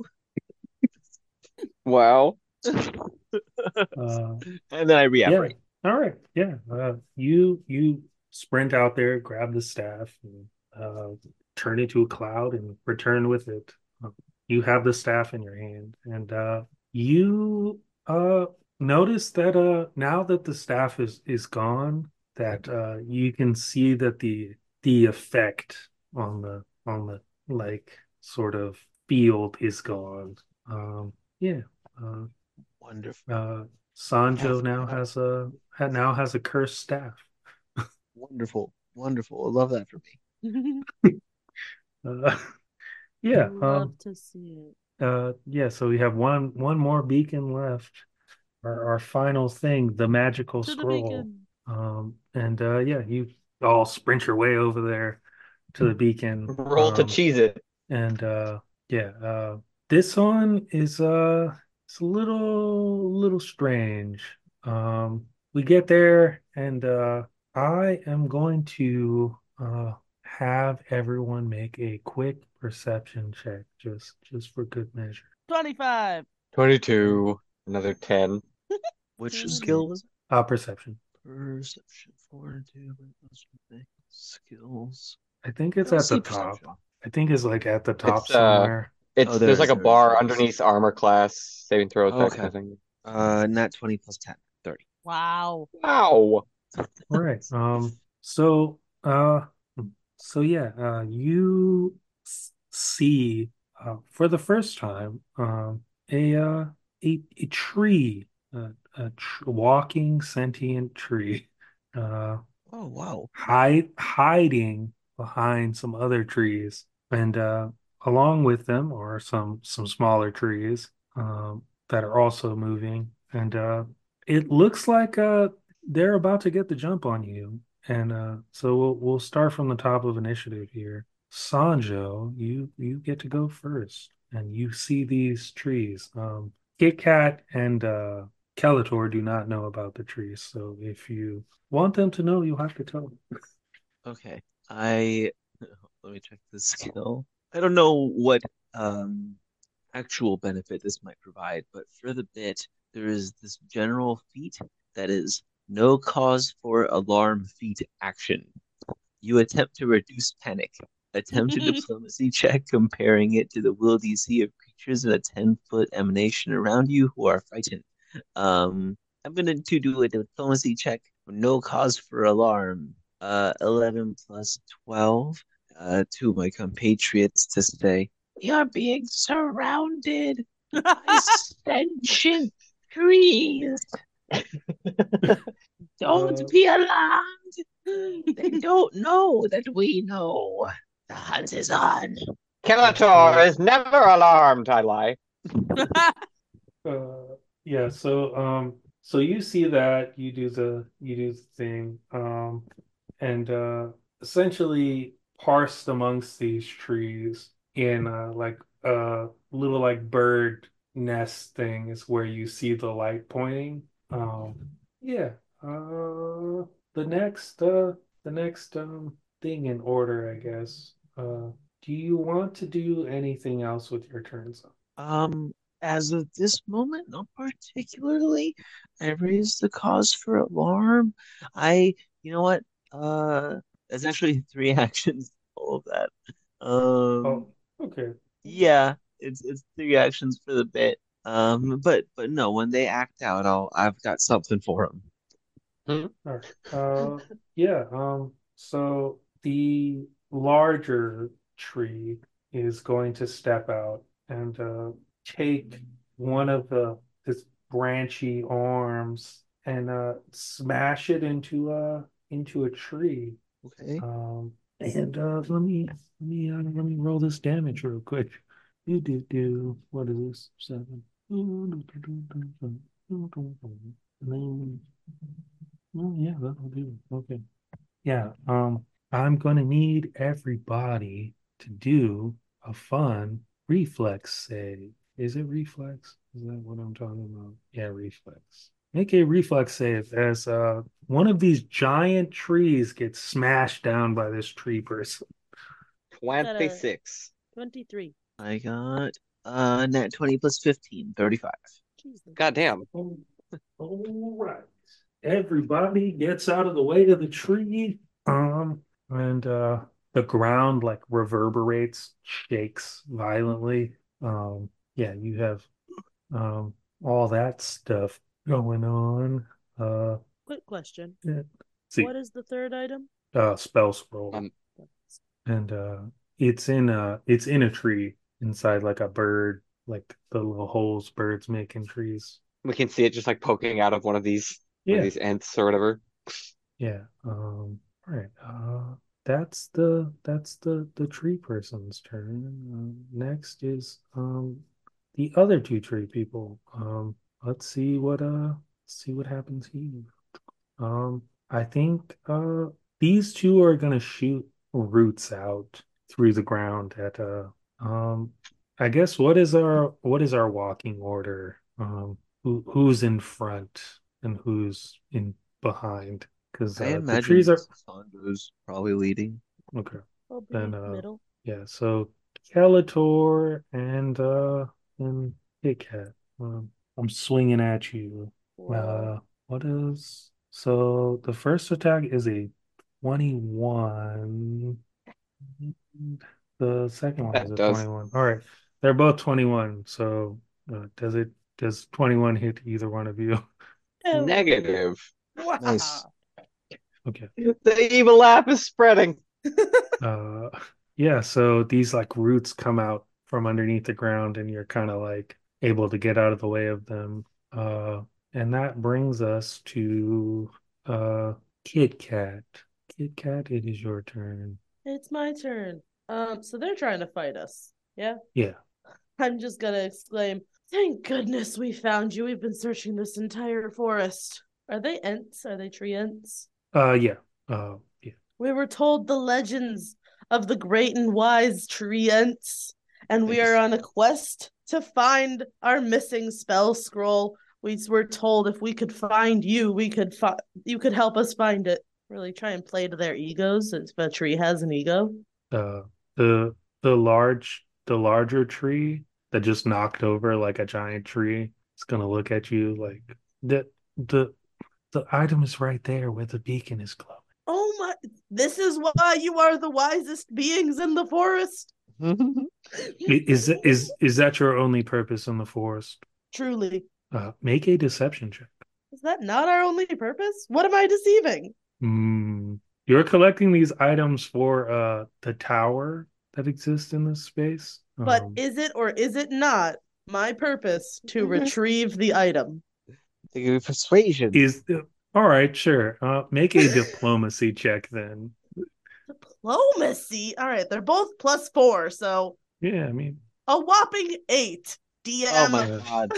Wow. uh, And then I yeah. reapparate. All right. Yeah. Uh, you you sprint out there, grab the staff, and uh, turn into a cloud and return with it. Uh, You have the staff in your hand, and uh, you uh, notice that uh, now that the staff is is gone, that uh, you can see that the the effect on the on the like sort of field is gone. Um, yeah. Uh, Wonderful. uh, I have Sanjo now has a ha- now has a cursed staff. wonderful, wonderful. I love that for I Uh, yeah, love um, to see it. uh, yeah. So we have one one more beacon left. Our, our final thing, the magical To the scroll. beacon. Um, and uh, yeah, you all sprint your way over there to the beacon. Roll to Um, cheese it. and uh, yeah, uh, this one is uh, it's a little little strange. Um, we get there, and uh, I am going to uh, have everyone make a quick perception check, just just for good measure. twenty-five. twenty-two. Another ten. Which Seven. skill was it? Uh, perception. Perception, fortitude, skills. I think it's I don't at the see top. perception. I think it's like at the top It's uh, somewhere. Oh, it's there there's it is. like a There it is. bar There it is. underneath armor class, saving throws, that kind Okay. of thing. Uh, nat twenty plus ten, thirty. Wow. Wow. All right. Um. So, uh, so yeah. Uh, you s- see, uh, for the first time, um, a uh, a a tree, uh, a tr walking sentient tree, uh, Oh, wow. hide hiding behind some other trees, and uh, along with them are some some smaller trees, um, that are also moving, and uh, it looks like uh they're about to get the jump on you. And uh, so we'll we'll start from the top of initiative here. Sanjo, you you get to go first, and you see these trees. Um, Kit Kat and uh, Calator do not know about the trees, so if you want them to know, you have to tell them. Okay. I let me check the skill. I don't know what um actual benefit this might provide, but for the bit, there is this general feat that is no cause for alarm feat action. You attempt to reduce panic. Attempt a diplomacy check comparing it to the will D C of creatures in a ten foot emanation around you who are frightened. Um, I'm going to do a diplomacy check. No cause for alarm. Uh, eleven plus twelve. Uh, to my compatriots to say, you're being surrounded by sentient trees. Don't Uh, be alarmed. They don't know that we know. The hunt is on. yeah, so Skeletor is never alarmed, I lie. uh, yeah, so um, so you see that you do the you do the thing, um, and uh, essentially parsed amongst these trees in uh, like a little like bird nest thing is where you see the light pointing. Um, yeah. Uh, the next uh, the next um thing in order, I guess. Uh, do you want to do anything else with your turns? Um, as of this moment, not particularly. I raised the cause for alarm. I, you know what? Uh, it's actually three actions, all of that. Um, Oh, okay. yeah, it's it's three actions for the bit. Um, but but no, when they act out, I'll I've got something for them. Hmm? All right. Uh, yeah. Um, so the larger tree is going to step out and uh, take one of the its branchy arms and uh, smash it into a into a tree. Okay. Um, and uh, let me let me uh, let me roll this damage real quick. Do do do. What is this? Seven. And then, oh yeah, that'll do. Okay. Yeah. Um, I'm gonna need everybody to do a fun reflex save. Is it reflex? Is that what I'm talking about? Yeah, reflex. Make a reflex save as uh one of these giant trees gets smashed down by this tree person. Got a twenty-six. twenty-three. I got uh nat twenty plus fifteen, thirty-five. Jesus. Goddamn. Oh, all right. Everybody gets out of the way of the tree. Um, and uh the ground like reverberates, shakes violently. Um, yeah, you have um all that stuff going on. Uh, Quick question. yeah. See, What is the third item? uh spell scroll. Um, And uh it's in a it's in a tree inside like a bird, like the little holes birds make in trees. we can see it just like poking out of one of these one of Yeah. these ants or whatever. Yeah. Um, all right. Uh, that's the that's the the tree person's turn. Um, next is um the other two tree people. Um, let's see what uh see what happens here. Um, I think uh these two are gonna shoot roots out through the ground at uh um I guess what is our what is our walking order? Um, who who's in front and who's in behind? Because I uh the trees imagine are Sandra's probably leading. okay. I'll Then be uh middle. yeah, so Skeletor and uh and Kit Kat. Um, I'm swinging at you. Whoa. Uh, what is so the first attack is a twenty-one. The second one is That a does twenty-one. All right. They're both twenty-one. So uh, does it does twenty-one hit either one of you? Hell yeah. negative. Nice. Wow. Okay. The evil laugh is spreading. Uh yeah, so these like roots come out from underneath the ground and you're kind of like able to get out of the way of them. Uh and that brings us to uh Kit Kat. Kit Kat, it is your turn. It's my turn. Um, so they're trying to fight us. Yeah. Yeah. I'm just gonna exclaim, thank goodness we found you. We've been searching this entire forest. Are they ents? Are they tree ents? Uh yeah. Uh yeah. We were told the legends of the great and wise tree ents, and we are on a quest to find our missing spell scroll. We were told if we could find you, we could fi- you could help us find it. Really try and play to their egos. If a tree has an ego. Uh the the large the larger tree that just knocked over like a giant tree is gonna look at you like the the the item is right there where the beacon is glowing. Oh my, this is why you are the wisest beings in the forest. Is is is that your only purpose in the forest? Truly. Uh, make a deception check. Is that not our only purpose? What am I deceiving? Mm, you're collecting these items for uh the tower that exists in this space. But Um, is it or is it not my purpose to retrieve the item? The persuasion. is all right, sure. Uh, make a diplomacy check then. Diplomacy. All right, they're both plus four, so Yeah, I mean, a whopping eight. Oh D M. my uh, God.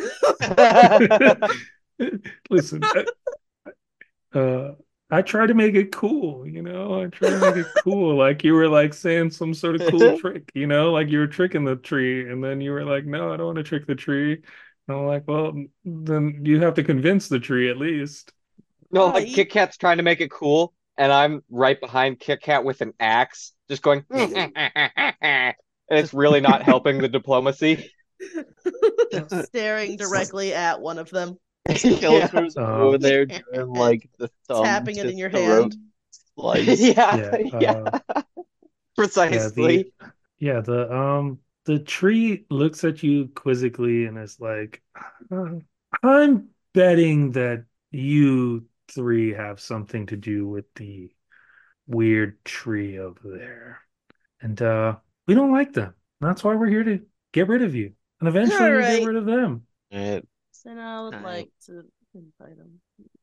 listen, uh, uh, I try to make it cool, you know. I try to make it cool, like you were like saying some sort of cool trick, you know, like you were tricking the tree, and then you were like, "No, I don't want to trick the tree." And I'm like, "Well, then you have to convince the tree at least." No, like Right. Kit Kat's trying to make it cool, and I'm right behind Kit Kat with an axe, just going, and it's really not helping the diplomacy. Staring directly at one of them. Yeah, Skeletor's Uh, over there doing like the thumb Tapping it to in your throat hand. slice. yeah, yeah, yeah, uh, yeah, the precisely. yeah, the um the tree looks at you quizzically and is like, "Uh, I'm betting that you three have something to do with the weird tree over there. And uh we don't like them. That's why we're here to get rid of you. And eventually All we'll get right. rid of them." It, And I would I, like to invite him.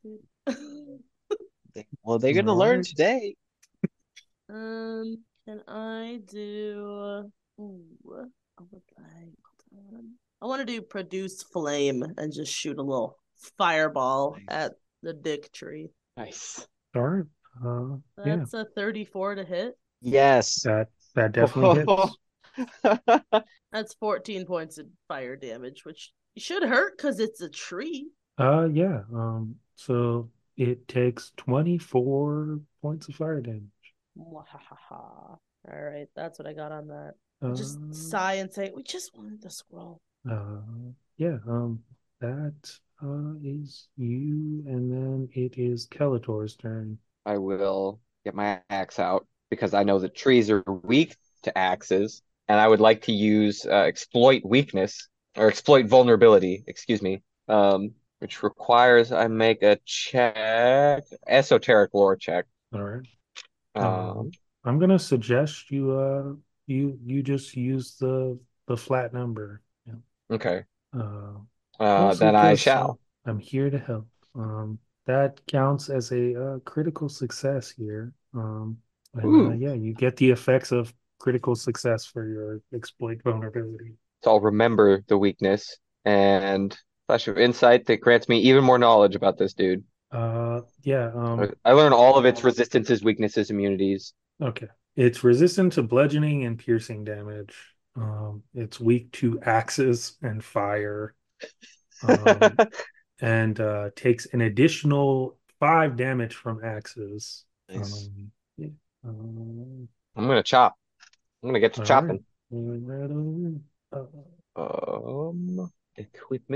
they, well, they're All gonna learn right. today. um, can I do? Ooh, I would like. hold on. I want to do produce flame and just shoot a little fireball Nice. at the dick tree. Nice. All right. Uh yeah, That's a thirty-four to hit. Yes. that that definitely hits. That's fourteen points of fire damage, which should hurt because it's a tree. Uh yeah. Um so it takes twenty-four points of fire damage. All right, that's what I got on that. I just Uh, sigh and say, "We just wanted the scroll." uh yeah, um that uh is you, and then it is Kelator's turn. I will get my axe out because I know that trees are weak to axes, and I would like to use uh, exploit weakness or exploit vulnerability, excuse me, um, which requires I make a check, esoteric lore check. All right. Um, Um, I'm gonna suggest you uh you you just use the the flat number. Yeah. okay, Uh, uh, mostly then I because uh, shall. I'm here to help. Um, that counts as a uh, critical success here. Um, and uh, Ooh, yeah, you get the effects of critical success for your exploit vulnerability. so I'll remember the weakness and flash of insight that grants me even more knowledge about this dude. Uh, yeah. I Um, I learn all of its resistances, weaknesses, immunities. okay. It's resistant to bludgeoning and piercing damage. Um, it's weak to axes and fire. Um, and uh, takes an additional five damage from axes. Nice. Um, yeah. Um, I'm gonna chop. I'm gonna get to all right. chopping. Moving right over. Uh, Um, equipment.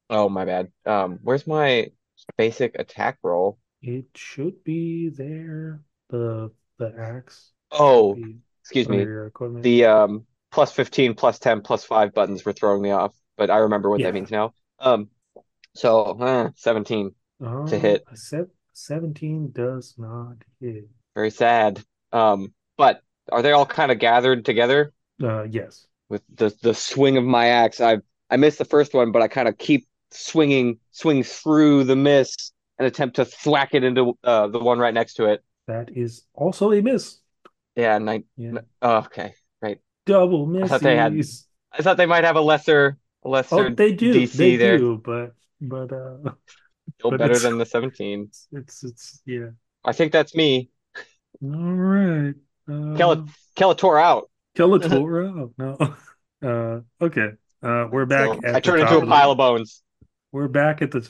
Oh, my bad. Um, where's my basic attack roll? It should be there. The the axe should Oh, be excuse under me. your equipment. The um plus fifteen, plus ten, plus five buttons were throwing me off, but I remember what that Yeah. means now. Um, so uh, seventeen to Um, hit. a set seventeen does not hit. Very sad. Um, but are they all kind of gathered together Uh, yes. with the the swing of my axe? I I missed the first one, but I kind of keep swinging, swing through the miss and attempt to thwack it into uh, the one right next to it. That is also a miss. Yeah, nine. Yeah. Oh, okay, right. Double I thought they had. missies. I thought they might have a lesser, a Oh, lesser they do. They D C there. do, but but uh Still but better it's than the seventeen. it's it's, it's yeah. I think that's me. All right. Kel Uh Skeletor out. Skeletor. No. Uh okay. Uh we're back So I at the turn into top a of the pile of bones. we're back at the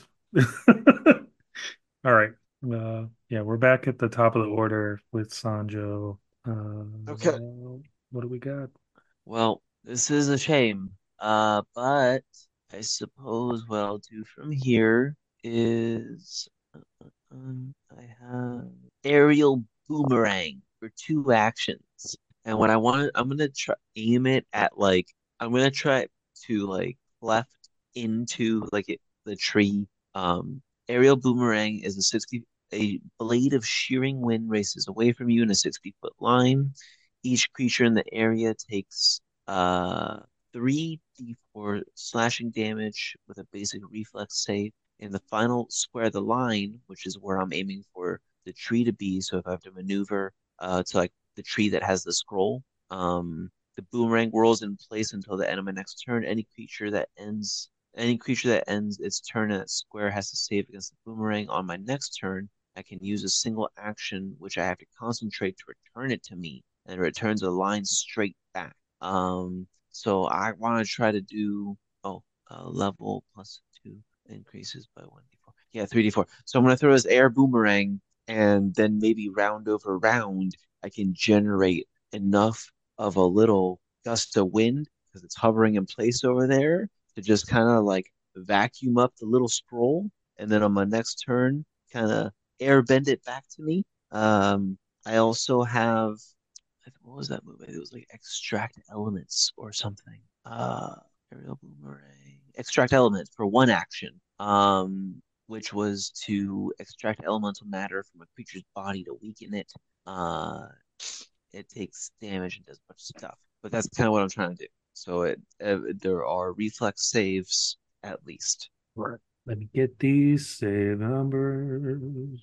all right. Uh yeah, we're back at the top of the order with Sanjo. Okay. Uh what do we got? Well, this is a shame. Uh, but I suppose what I'll do from here is um, I have aerial boomerang for two actions. And what I want to, I'm gonna try aim it at like I'm gonna try to like left into like it, the tree. Um, aerial boomerang is a sixty a blade of shearing wind races away from you in a sixty foot line. Each creature in the area takes uh three d four slashing damage with a basic reflex save. In the final square of the line, which is where I'm aiming for the tree to be, so if I have to maneuver uh to like the tree that has the scroll, um the boomerang whirls in place until the end of my next turn. Any creature that ends any creature that ends its turn in that square has to save against the boomerang. On my next turn, I can use a single action, which I have to concentrate to return it to me, and it returns a line straight back. Um, so I want to try to do oh, uh, level plus two increases by one d four. Yeah, three d four. So I'm gonna throw this air boomerang, and then maybe round over round, I can generate enough of a little gust of wind because it's hovering in place over there to just kind of like vacuum up the little scroll, and then on my next turn, kind of air bend it back to me. Um, I also have what was that movie? It was like Extract Elements or something. Uh, Aerial Boomerang. Extract Elements for one action. Um, which was to extract elemental matter from a creature's body to weaken it. Uh, it takes damage and does a bunch of stuff. But that's kind of what I'm trying to do. So it uh, there are reflex saves at least. Right. Let me get these save numbers.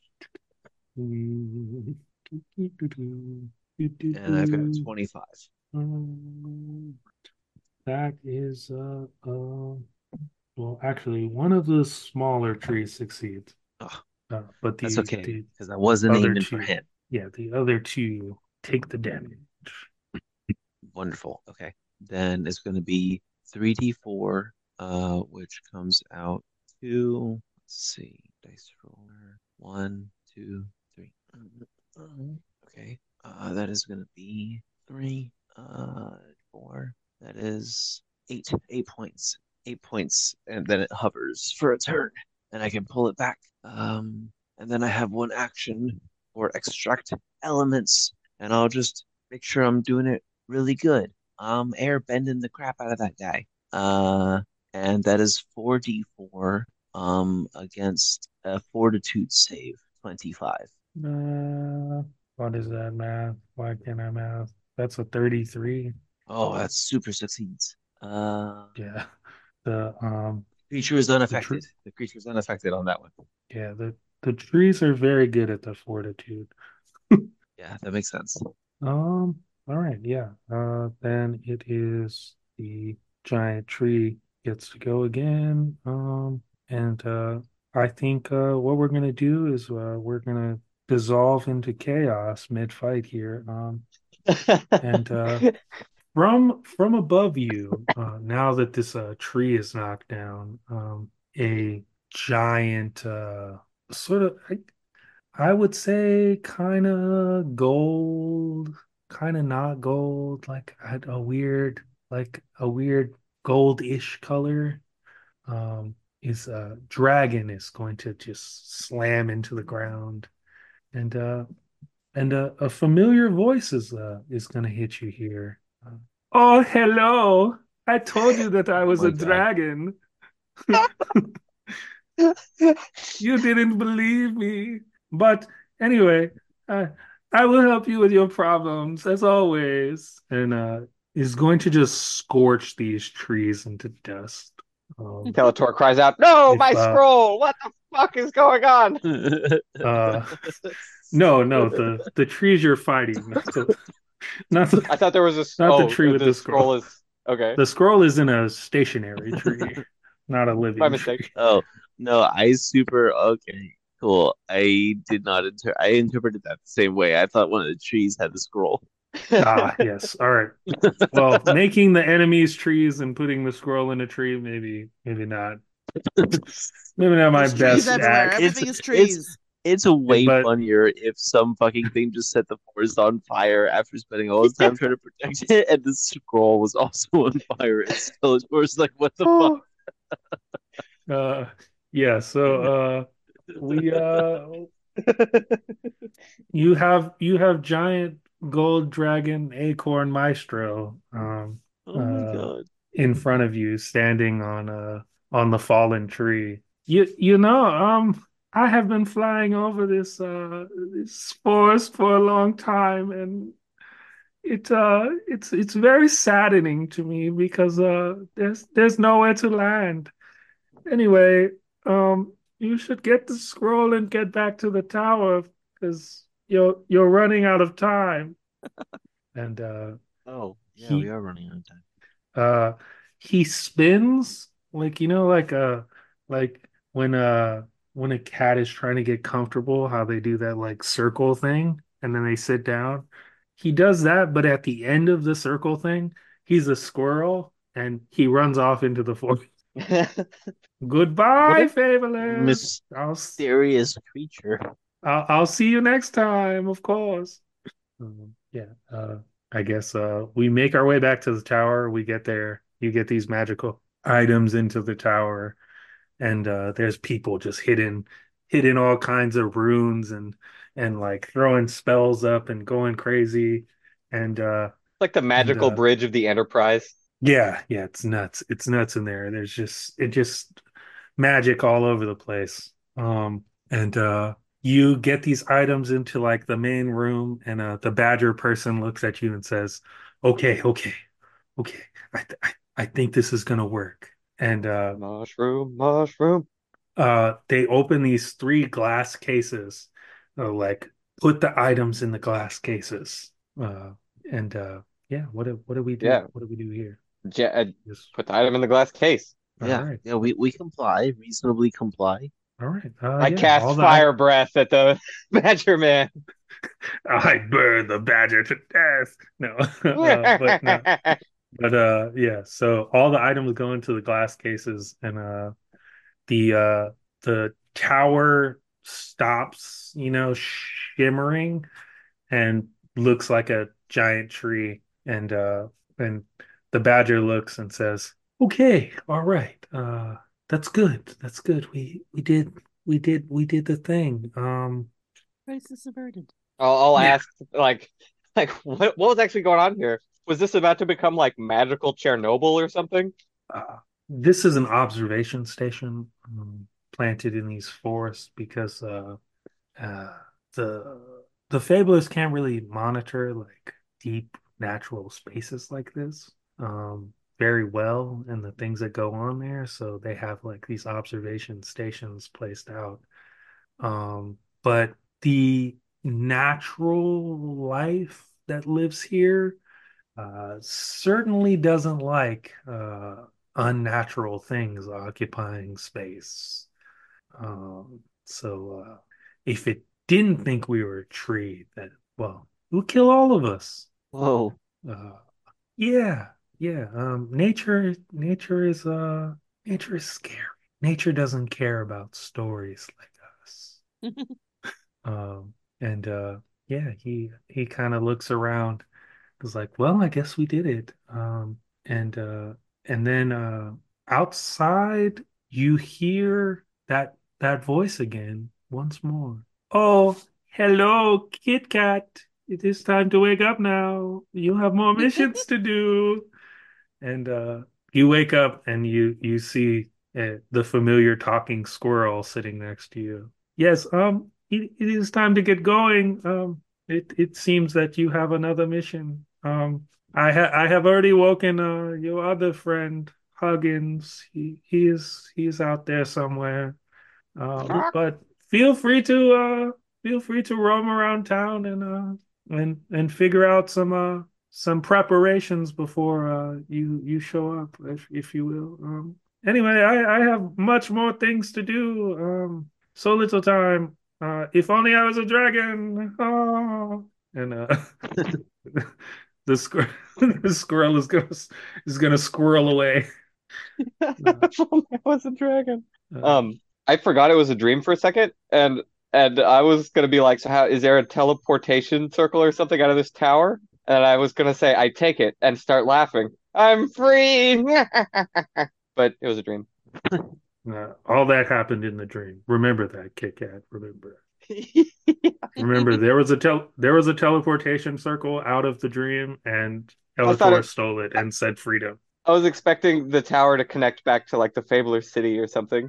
And I've got twenty-five. Um, that is uh, uh well actually one of the smaller trees succeeds. Oh, Uh, but that's the okay the because I wasn't other aiming for two, him. yeah, the other two take the damage. Wonderful. Okay. Then it's going to be three d four, uh, which comes out to, let's see, dice roller. One, two, three. Okay. Uh, that is going to be three, uh, four. That is eight, eight points. Eight points. And then it hovers for a turn. And I can pull it back. Um, and then I have one action for extract elements. And I'll just make sure I'm doing it really good. Um, air bending the crap out of that guy. Uh, and that is four d four um against a fortitude save twenty-five. Uh, what is that math? Why can't I math? That's a thirty-three. Oh, that's super succeeds. Uh, Yeah. The um creature is the tree unaffected. The creature is unaffected on that one. yeah, the the trees are very good at the fortitude. Yeah, that makes sense. Um, all right, yeah. Uh, then it is the giant tree gets to go again. Um, and uh, I think uh, what we're gonna do is uh, we're gonna dissolve into chaos mid-fight here. Um, and uh, from from above you, uh, now that this uh, tree is knocked down, um, a giant uh, sort of. I, I would say kind of gold, kind of not gold, like a, a weird, like a weird goldish color. Um, his uh, dragon is going to just slam into the ground, and uh, and uh, a familiar voice is uh, is going to hit you here. Uh, oh, hello! I told you that I Oh was my a God. dragon. You didn't believe me, but anyway, I I will help you with your problems as always. And uh, is going to just scorch these trees into dust. Um, Skeletor cries out, "No, if my uh, scroll! What the fuck is going on?" uh, no, no, the the trees you're fighting, not the not I the thought there was a s- not the oh, tree with the the scroll. scroll is okay. The scroll is in a stationary tree, not a My living mistake. tree. Oh, no, I super okay, cool. I did not inter I interpreted that the same way. I thought one of the trees had the scroll. Ah, yes. All right. Well, making the enemies trees and putting the scroll in a tree, maybe, maybe not. Maybe not my There's trees best It's everywhere. act. it's Everything is it's trees. it's a way But funnier if some fucking thing just set the forest on fire after spending all his time trying to protect it, and the scroll was also on fire. It's still, it's like, what the fuck? Oh. uh yeah, so uh we uh you have you have giant gold dragon acorn maestro um Oh my uh God. in front of you standing on uh on the fallen tree. You you know, um I have been flying over this uh this forest for a long time, and it uh it's it's very saddening to me because uh there's there's nowhere to land. Anyway, um you should get the scroll and get back to the tower because you're you're running out of time. And uh Oh, yeah, we he are running out of time. uh he spins like, you know, like uh like when uh when a cat is trying to get comfortable, how they do that like circle thing and then they sit down. He does that, but at the end of the circle thing, he's a squirrel and he runs off into the forest. What Goodbye, if Fablers. I'll Mysterious creature. I'll, I'll see you next time, of course. Um, yeah, uh, I guess uh, we make our way back to the tower. We get there. You get these magical items into the tower, and uh, there's people just hidden, hidden all kinds of runes and and like throwing spells up and going crazy, and uh, like the and magical uh, bridge of the Enterprise? yeah, yeah, it's nuts. It's nuts in there. There's just it just magic all over the place. Um, and uh, you get these items into like the main room, and uh, the badger person looks at you and says, "Okay, okay, okay. I th- I, I think this is gonna work." And uh, Mushroom, mushroom. uh, they open these three glass cases, uh, like put the items in the glass cases. Uh, and uh, yeah, what do what do we do? Yeah, What do we do here? Je- uh, Just put the item in the glass case. all Yeah, right, yeah, we, we comply, reasonably comply. all right. Uh, I yeah, all cast the fire breath at the Badger Man. I burn the badger to death. No, uh, but no, but uh, yeah. So all the items go into the glass cases, and uh, the uh, the tower stops, you know, shimmering, and looks like a giant tree. And uh, and the badger looks and says, "Okay, all right, uh, that's good. That's good. We we did we did we did the thing. Um, Crisis averted. I'll, I'll yeah." ask, like, like what what was actually going on here? Was this about to become like magical Chernobyl or something? Uh, this is an observation station um, planted in these forests because uh, uh, the the fabulous can't really monitor like deep natural spaces like this um, very well and the things that go on there. So they have like these observation stations placed out. Um, but the natural life that lives here uh, certainly doesn't like uh, unnatural things occupying space. Um, so uh, if it didn't think we were a tree, then well, it would kill all of us. Whoa. Uh, yeah, yeah. Um, nature, nature is uh, nature is scary. Nature doesn't care about stories like us. Um, and uh, yeah, he he kind of looks around was like, well, I guess we did it. Um, and uh, and then uh, outside you hear that that voice again once more. Oh, hello, Kit Kat. It is time to wake up now. You have more missions to do. And uh, you wake up and you you see uh, the familiar talking squirrel sitting next to you. Yes, um, it, it is time to get going. Um, it it seems that you have another mission. Um, I ha I have already woken uh your other friend Huggins. He he is he's out there somewhere. Um, but feel free to uh feel free to roam around town and uh and and figure out some uh some preparations before uh you you show up, if if you will. Um anyway, I I have much more things to do. Um so little time. Uh if only I was a dragon. Oh. And uh the squirrel the squirrel is gonna is gonna squirrel away. If only I was a dragon. Uh, Um, I forgot it was a dream for a second, and and I was gonna be like, so how is there a teleportation circle or something out of this tower? And I was gonna say, I take it and start laughing. I'm free, but it was a dream. Uh, all that happened in the dream. Remember that, Kit Kat. Remember. Remember, there was a tel there was a teleportation circle out of the dream, and I thought Elator it. stole it and said freedom. I was expecting the tower to connect back to like the Fabler City or something.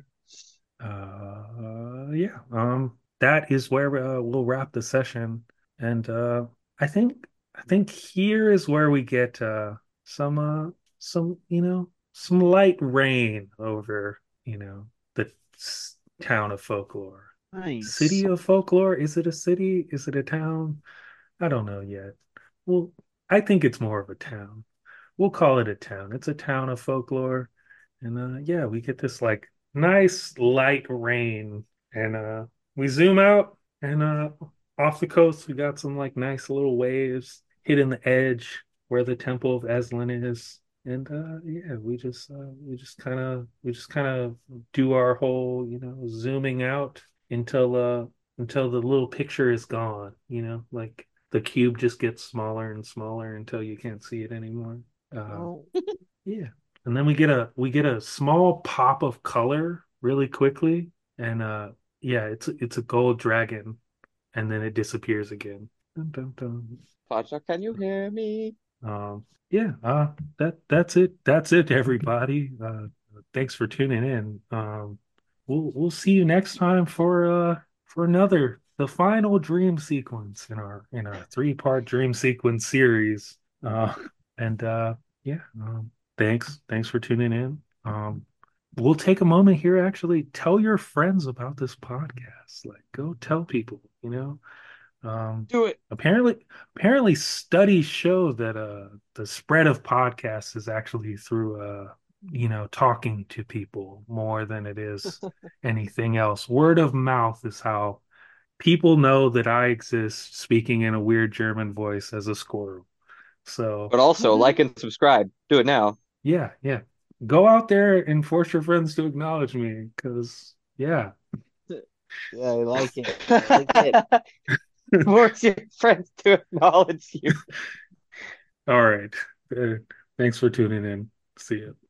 Uh, yeah. Um, that is where uh, we'll wrap the session, and uh, I think I think here is where we get uh some uh some you know some light rain over you know the s- town of Folklore. Nice. City of Folklore? Is it a city? Is it a town? I don't know yet. Well, I think it's more of a town. We'll call it a town. It's a town of Folklore. And uh yeah, we get this like nice light rain and uh we zoom out and uh off the coast we got some like nice little waves hitting the edge where the Temple of Eslin is. And uh yeah, we just uh we just kind of we just kind of do our whole, you know, zooming out until uh until the little picture is gone, you know, like the cube just gets smaller and smaller until you can't see it anymore. Uh, Oh. yeah. And then we get a we get a small pop of color really quickly, and uh yeah, it's it's a gold dragon, and then it disappears again. Dun, dun, dun. Faja, can you hear me? Um, yeah, uh, that that's it. That's it, everybody. Uh, thanks for tuning in. Um, we'll we'll see you next time for uh for another the final dream sequence in our in our three part dream sequence series. Uh, and uh, yeah, um, thanks thanks for tuning in. Um, we'll take a moment here. Actually, tell your friends about this podcast. Like, go tell people. You know. Um, Do it. apparently, apparently, studies show that uh, the spread of podcasts is actually through uh, you know, talking to people more than it is anything else. Word of mouth is how people know that I exist, speaking in a weird German voice as a squirrel. So But also like and subscribe. Do it now. yeah, yeah, go out there and force your friends to acknowledge me, because yeah. Yeah, I like it. I like it. Force your friends to acknowledge you. All right. Uh, thanks for tuning in. See you.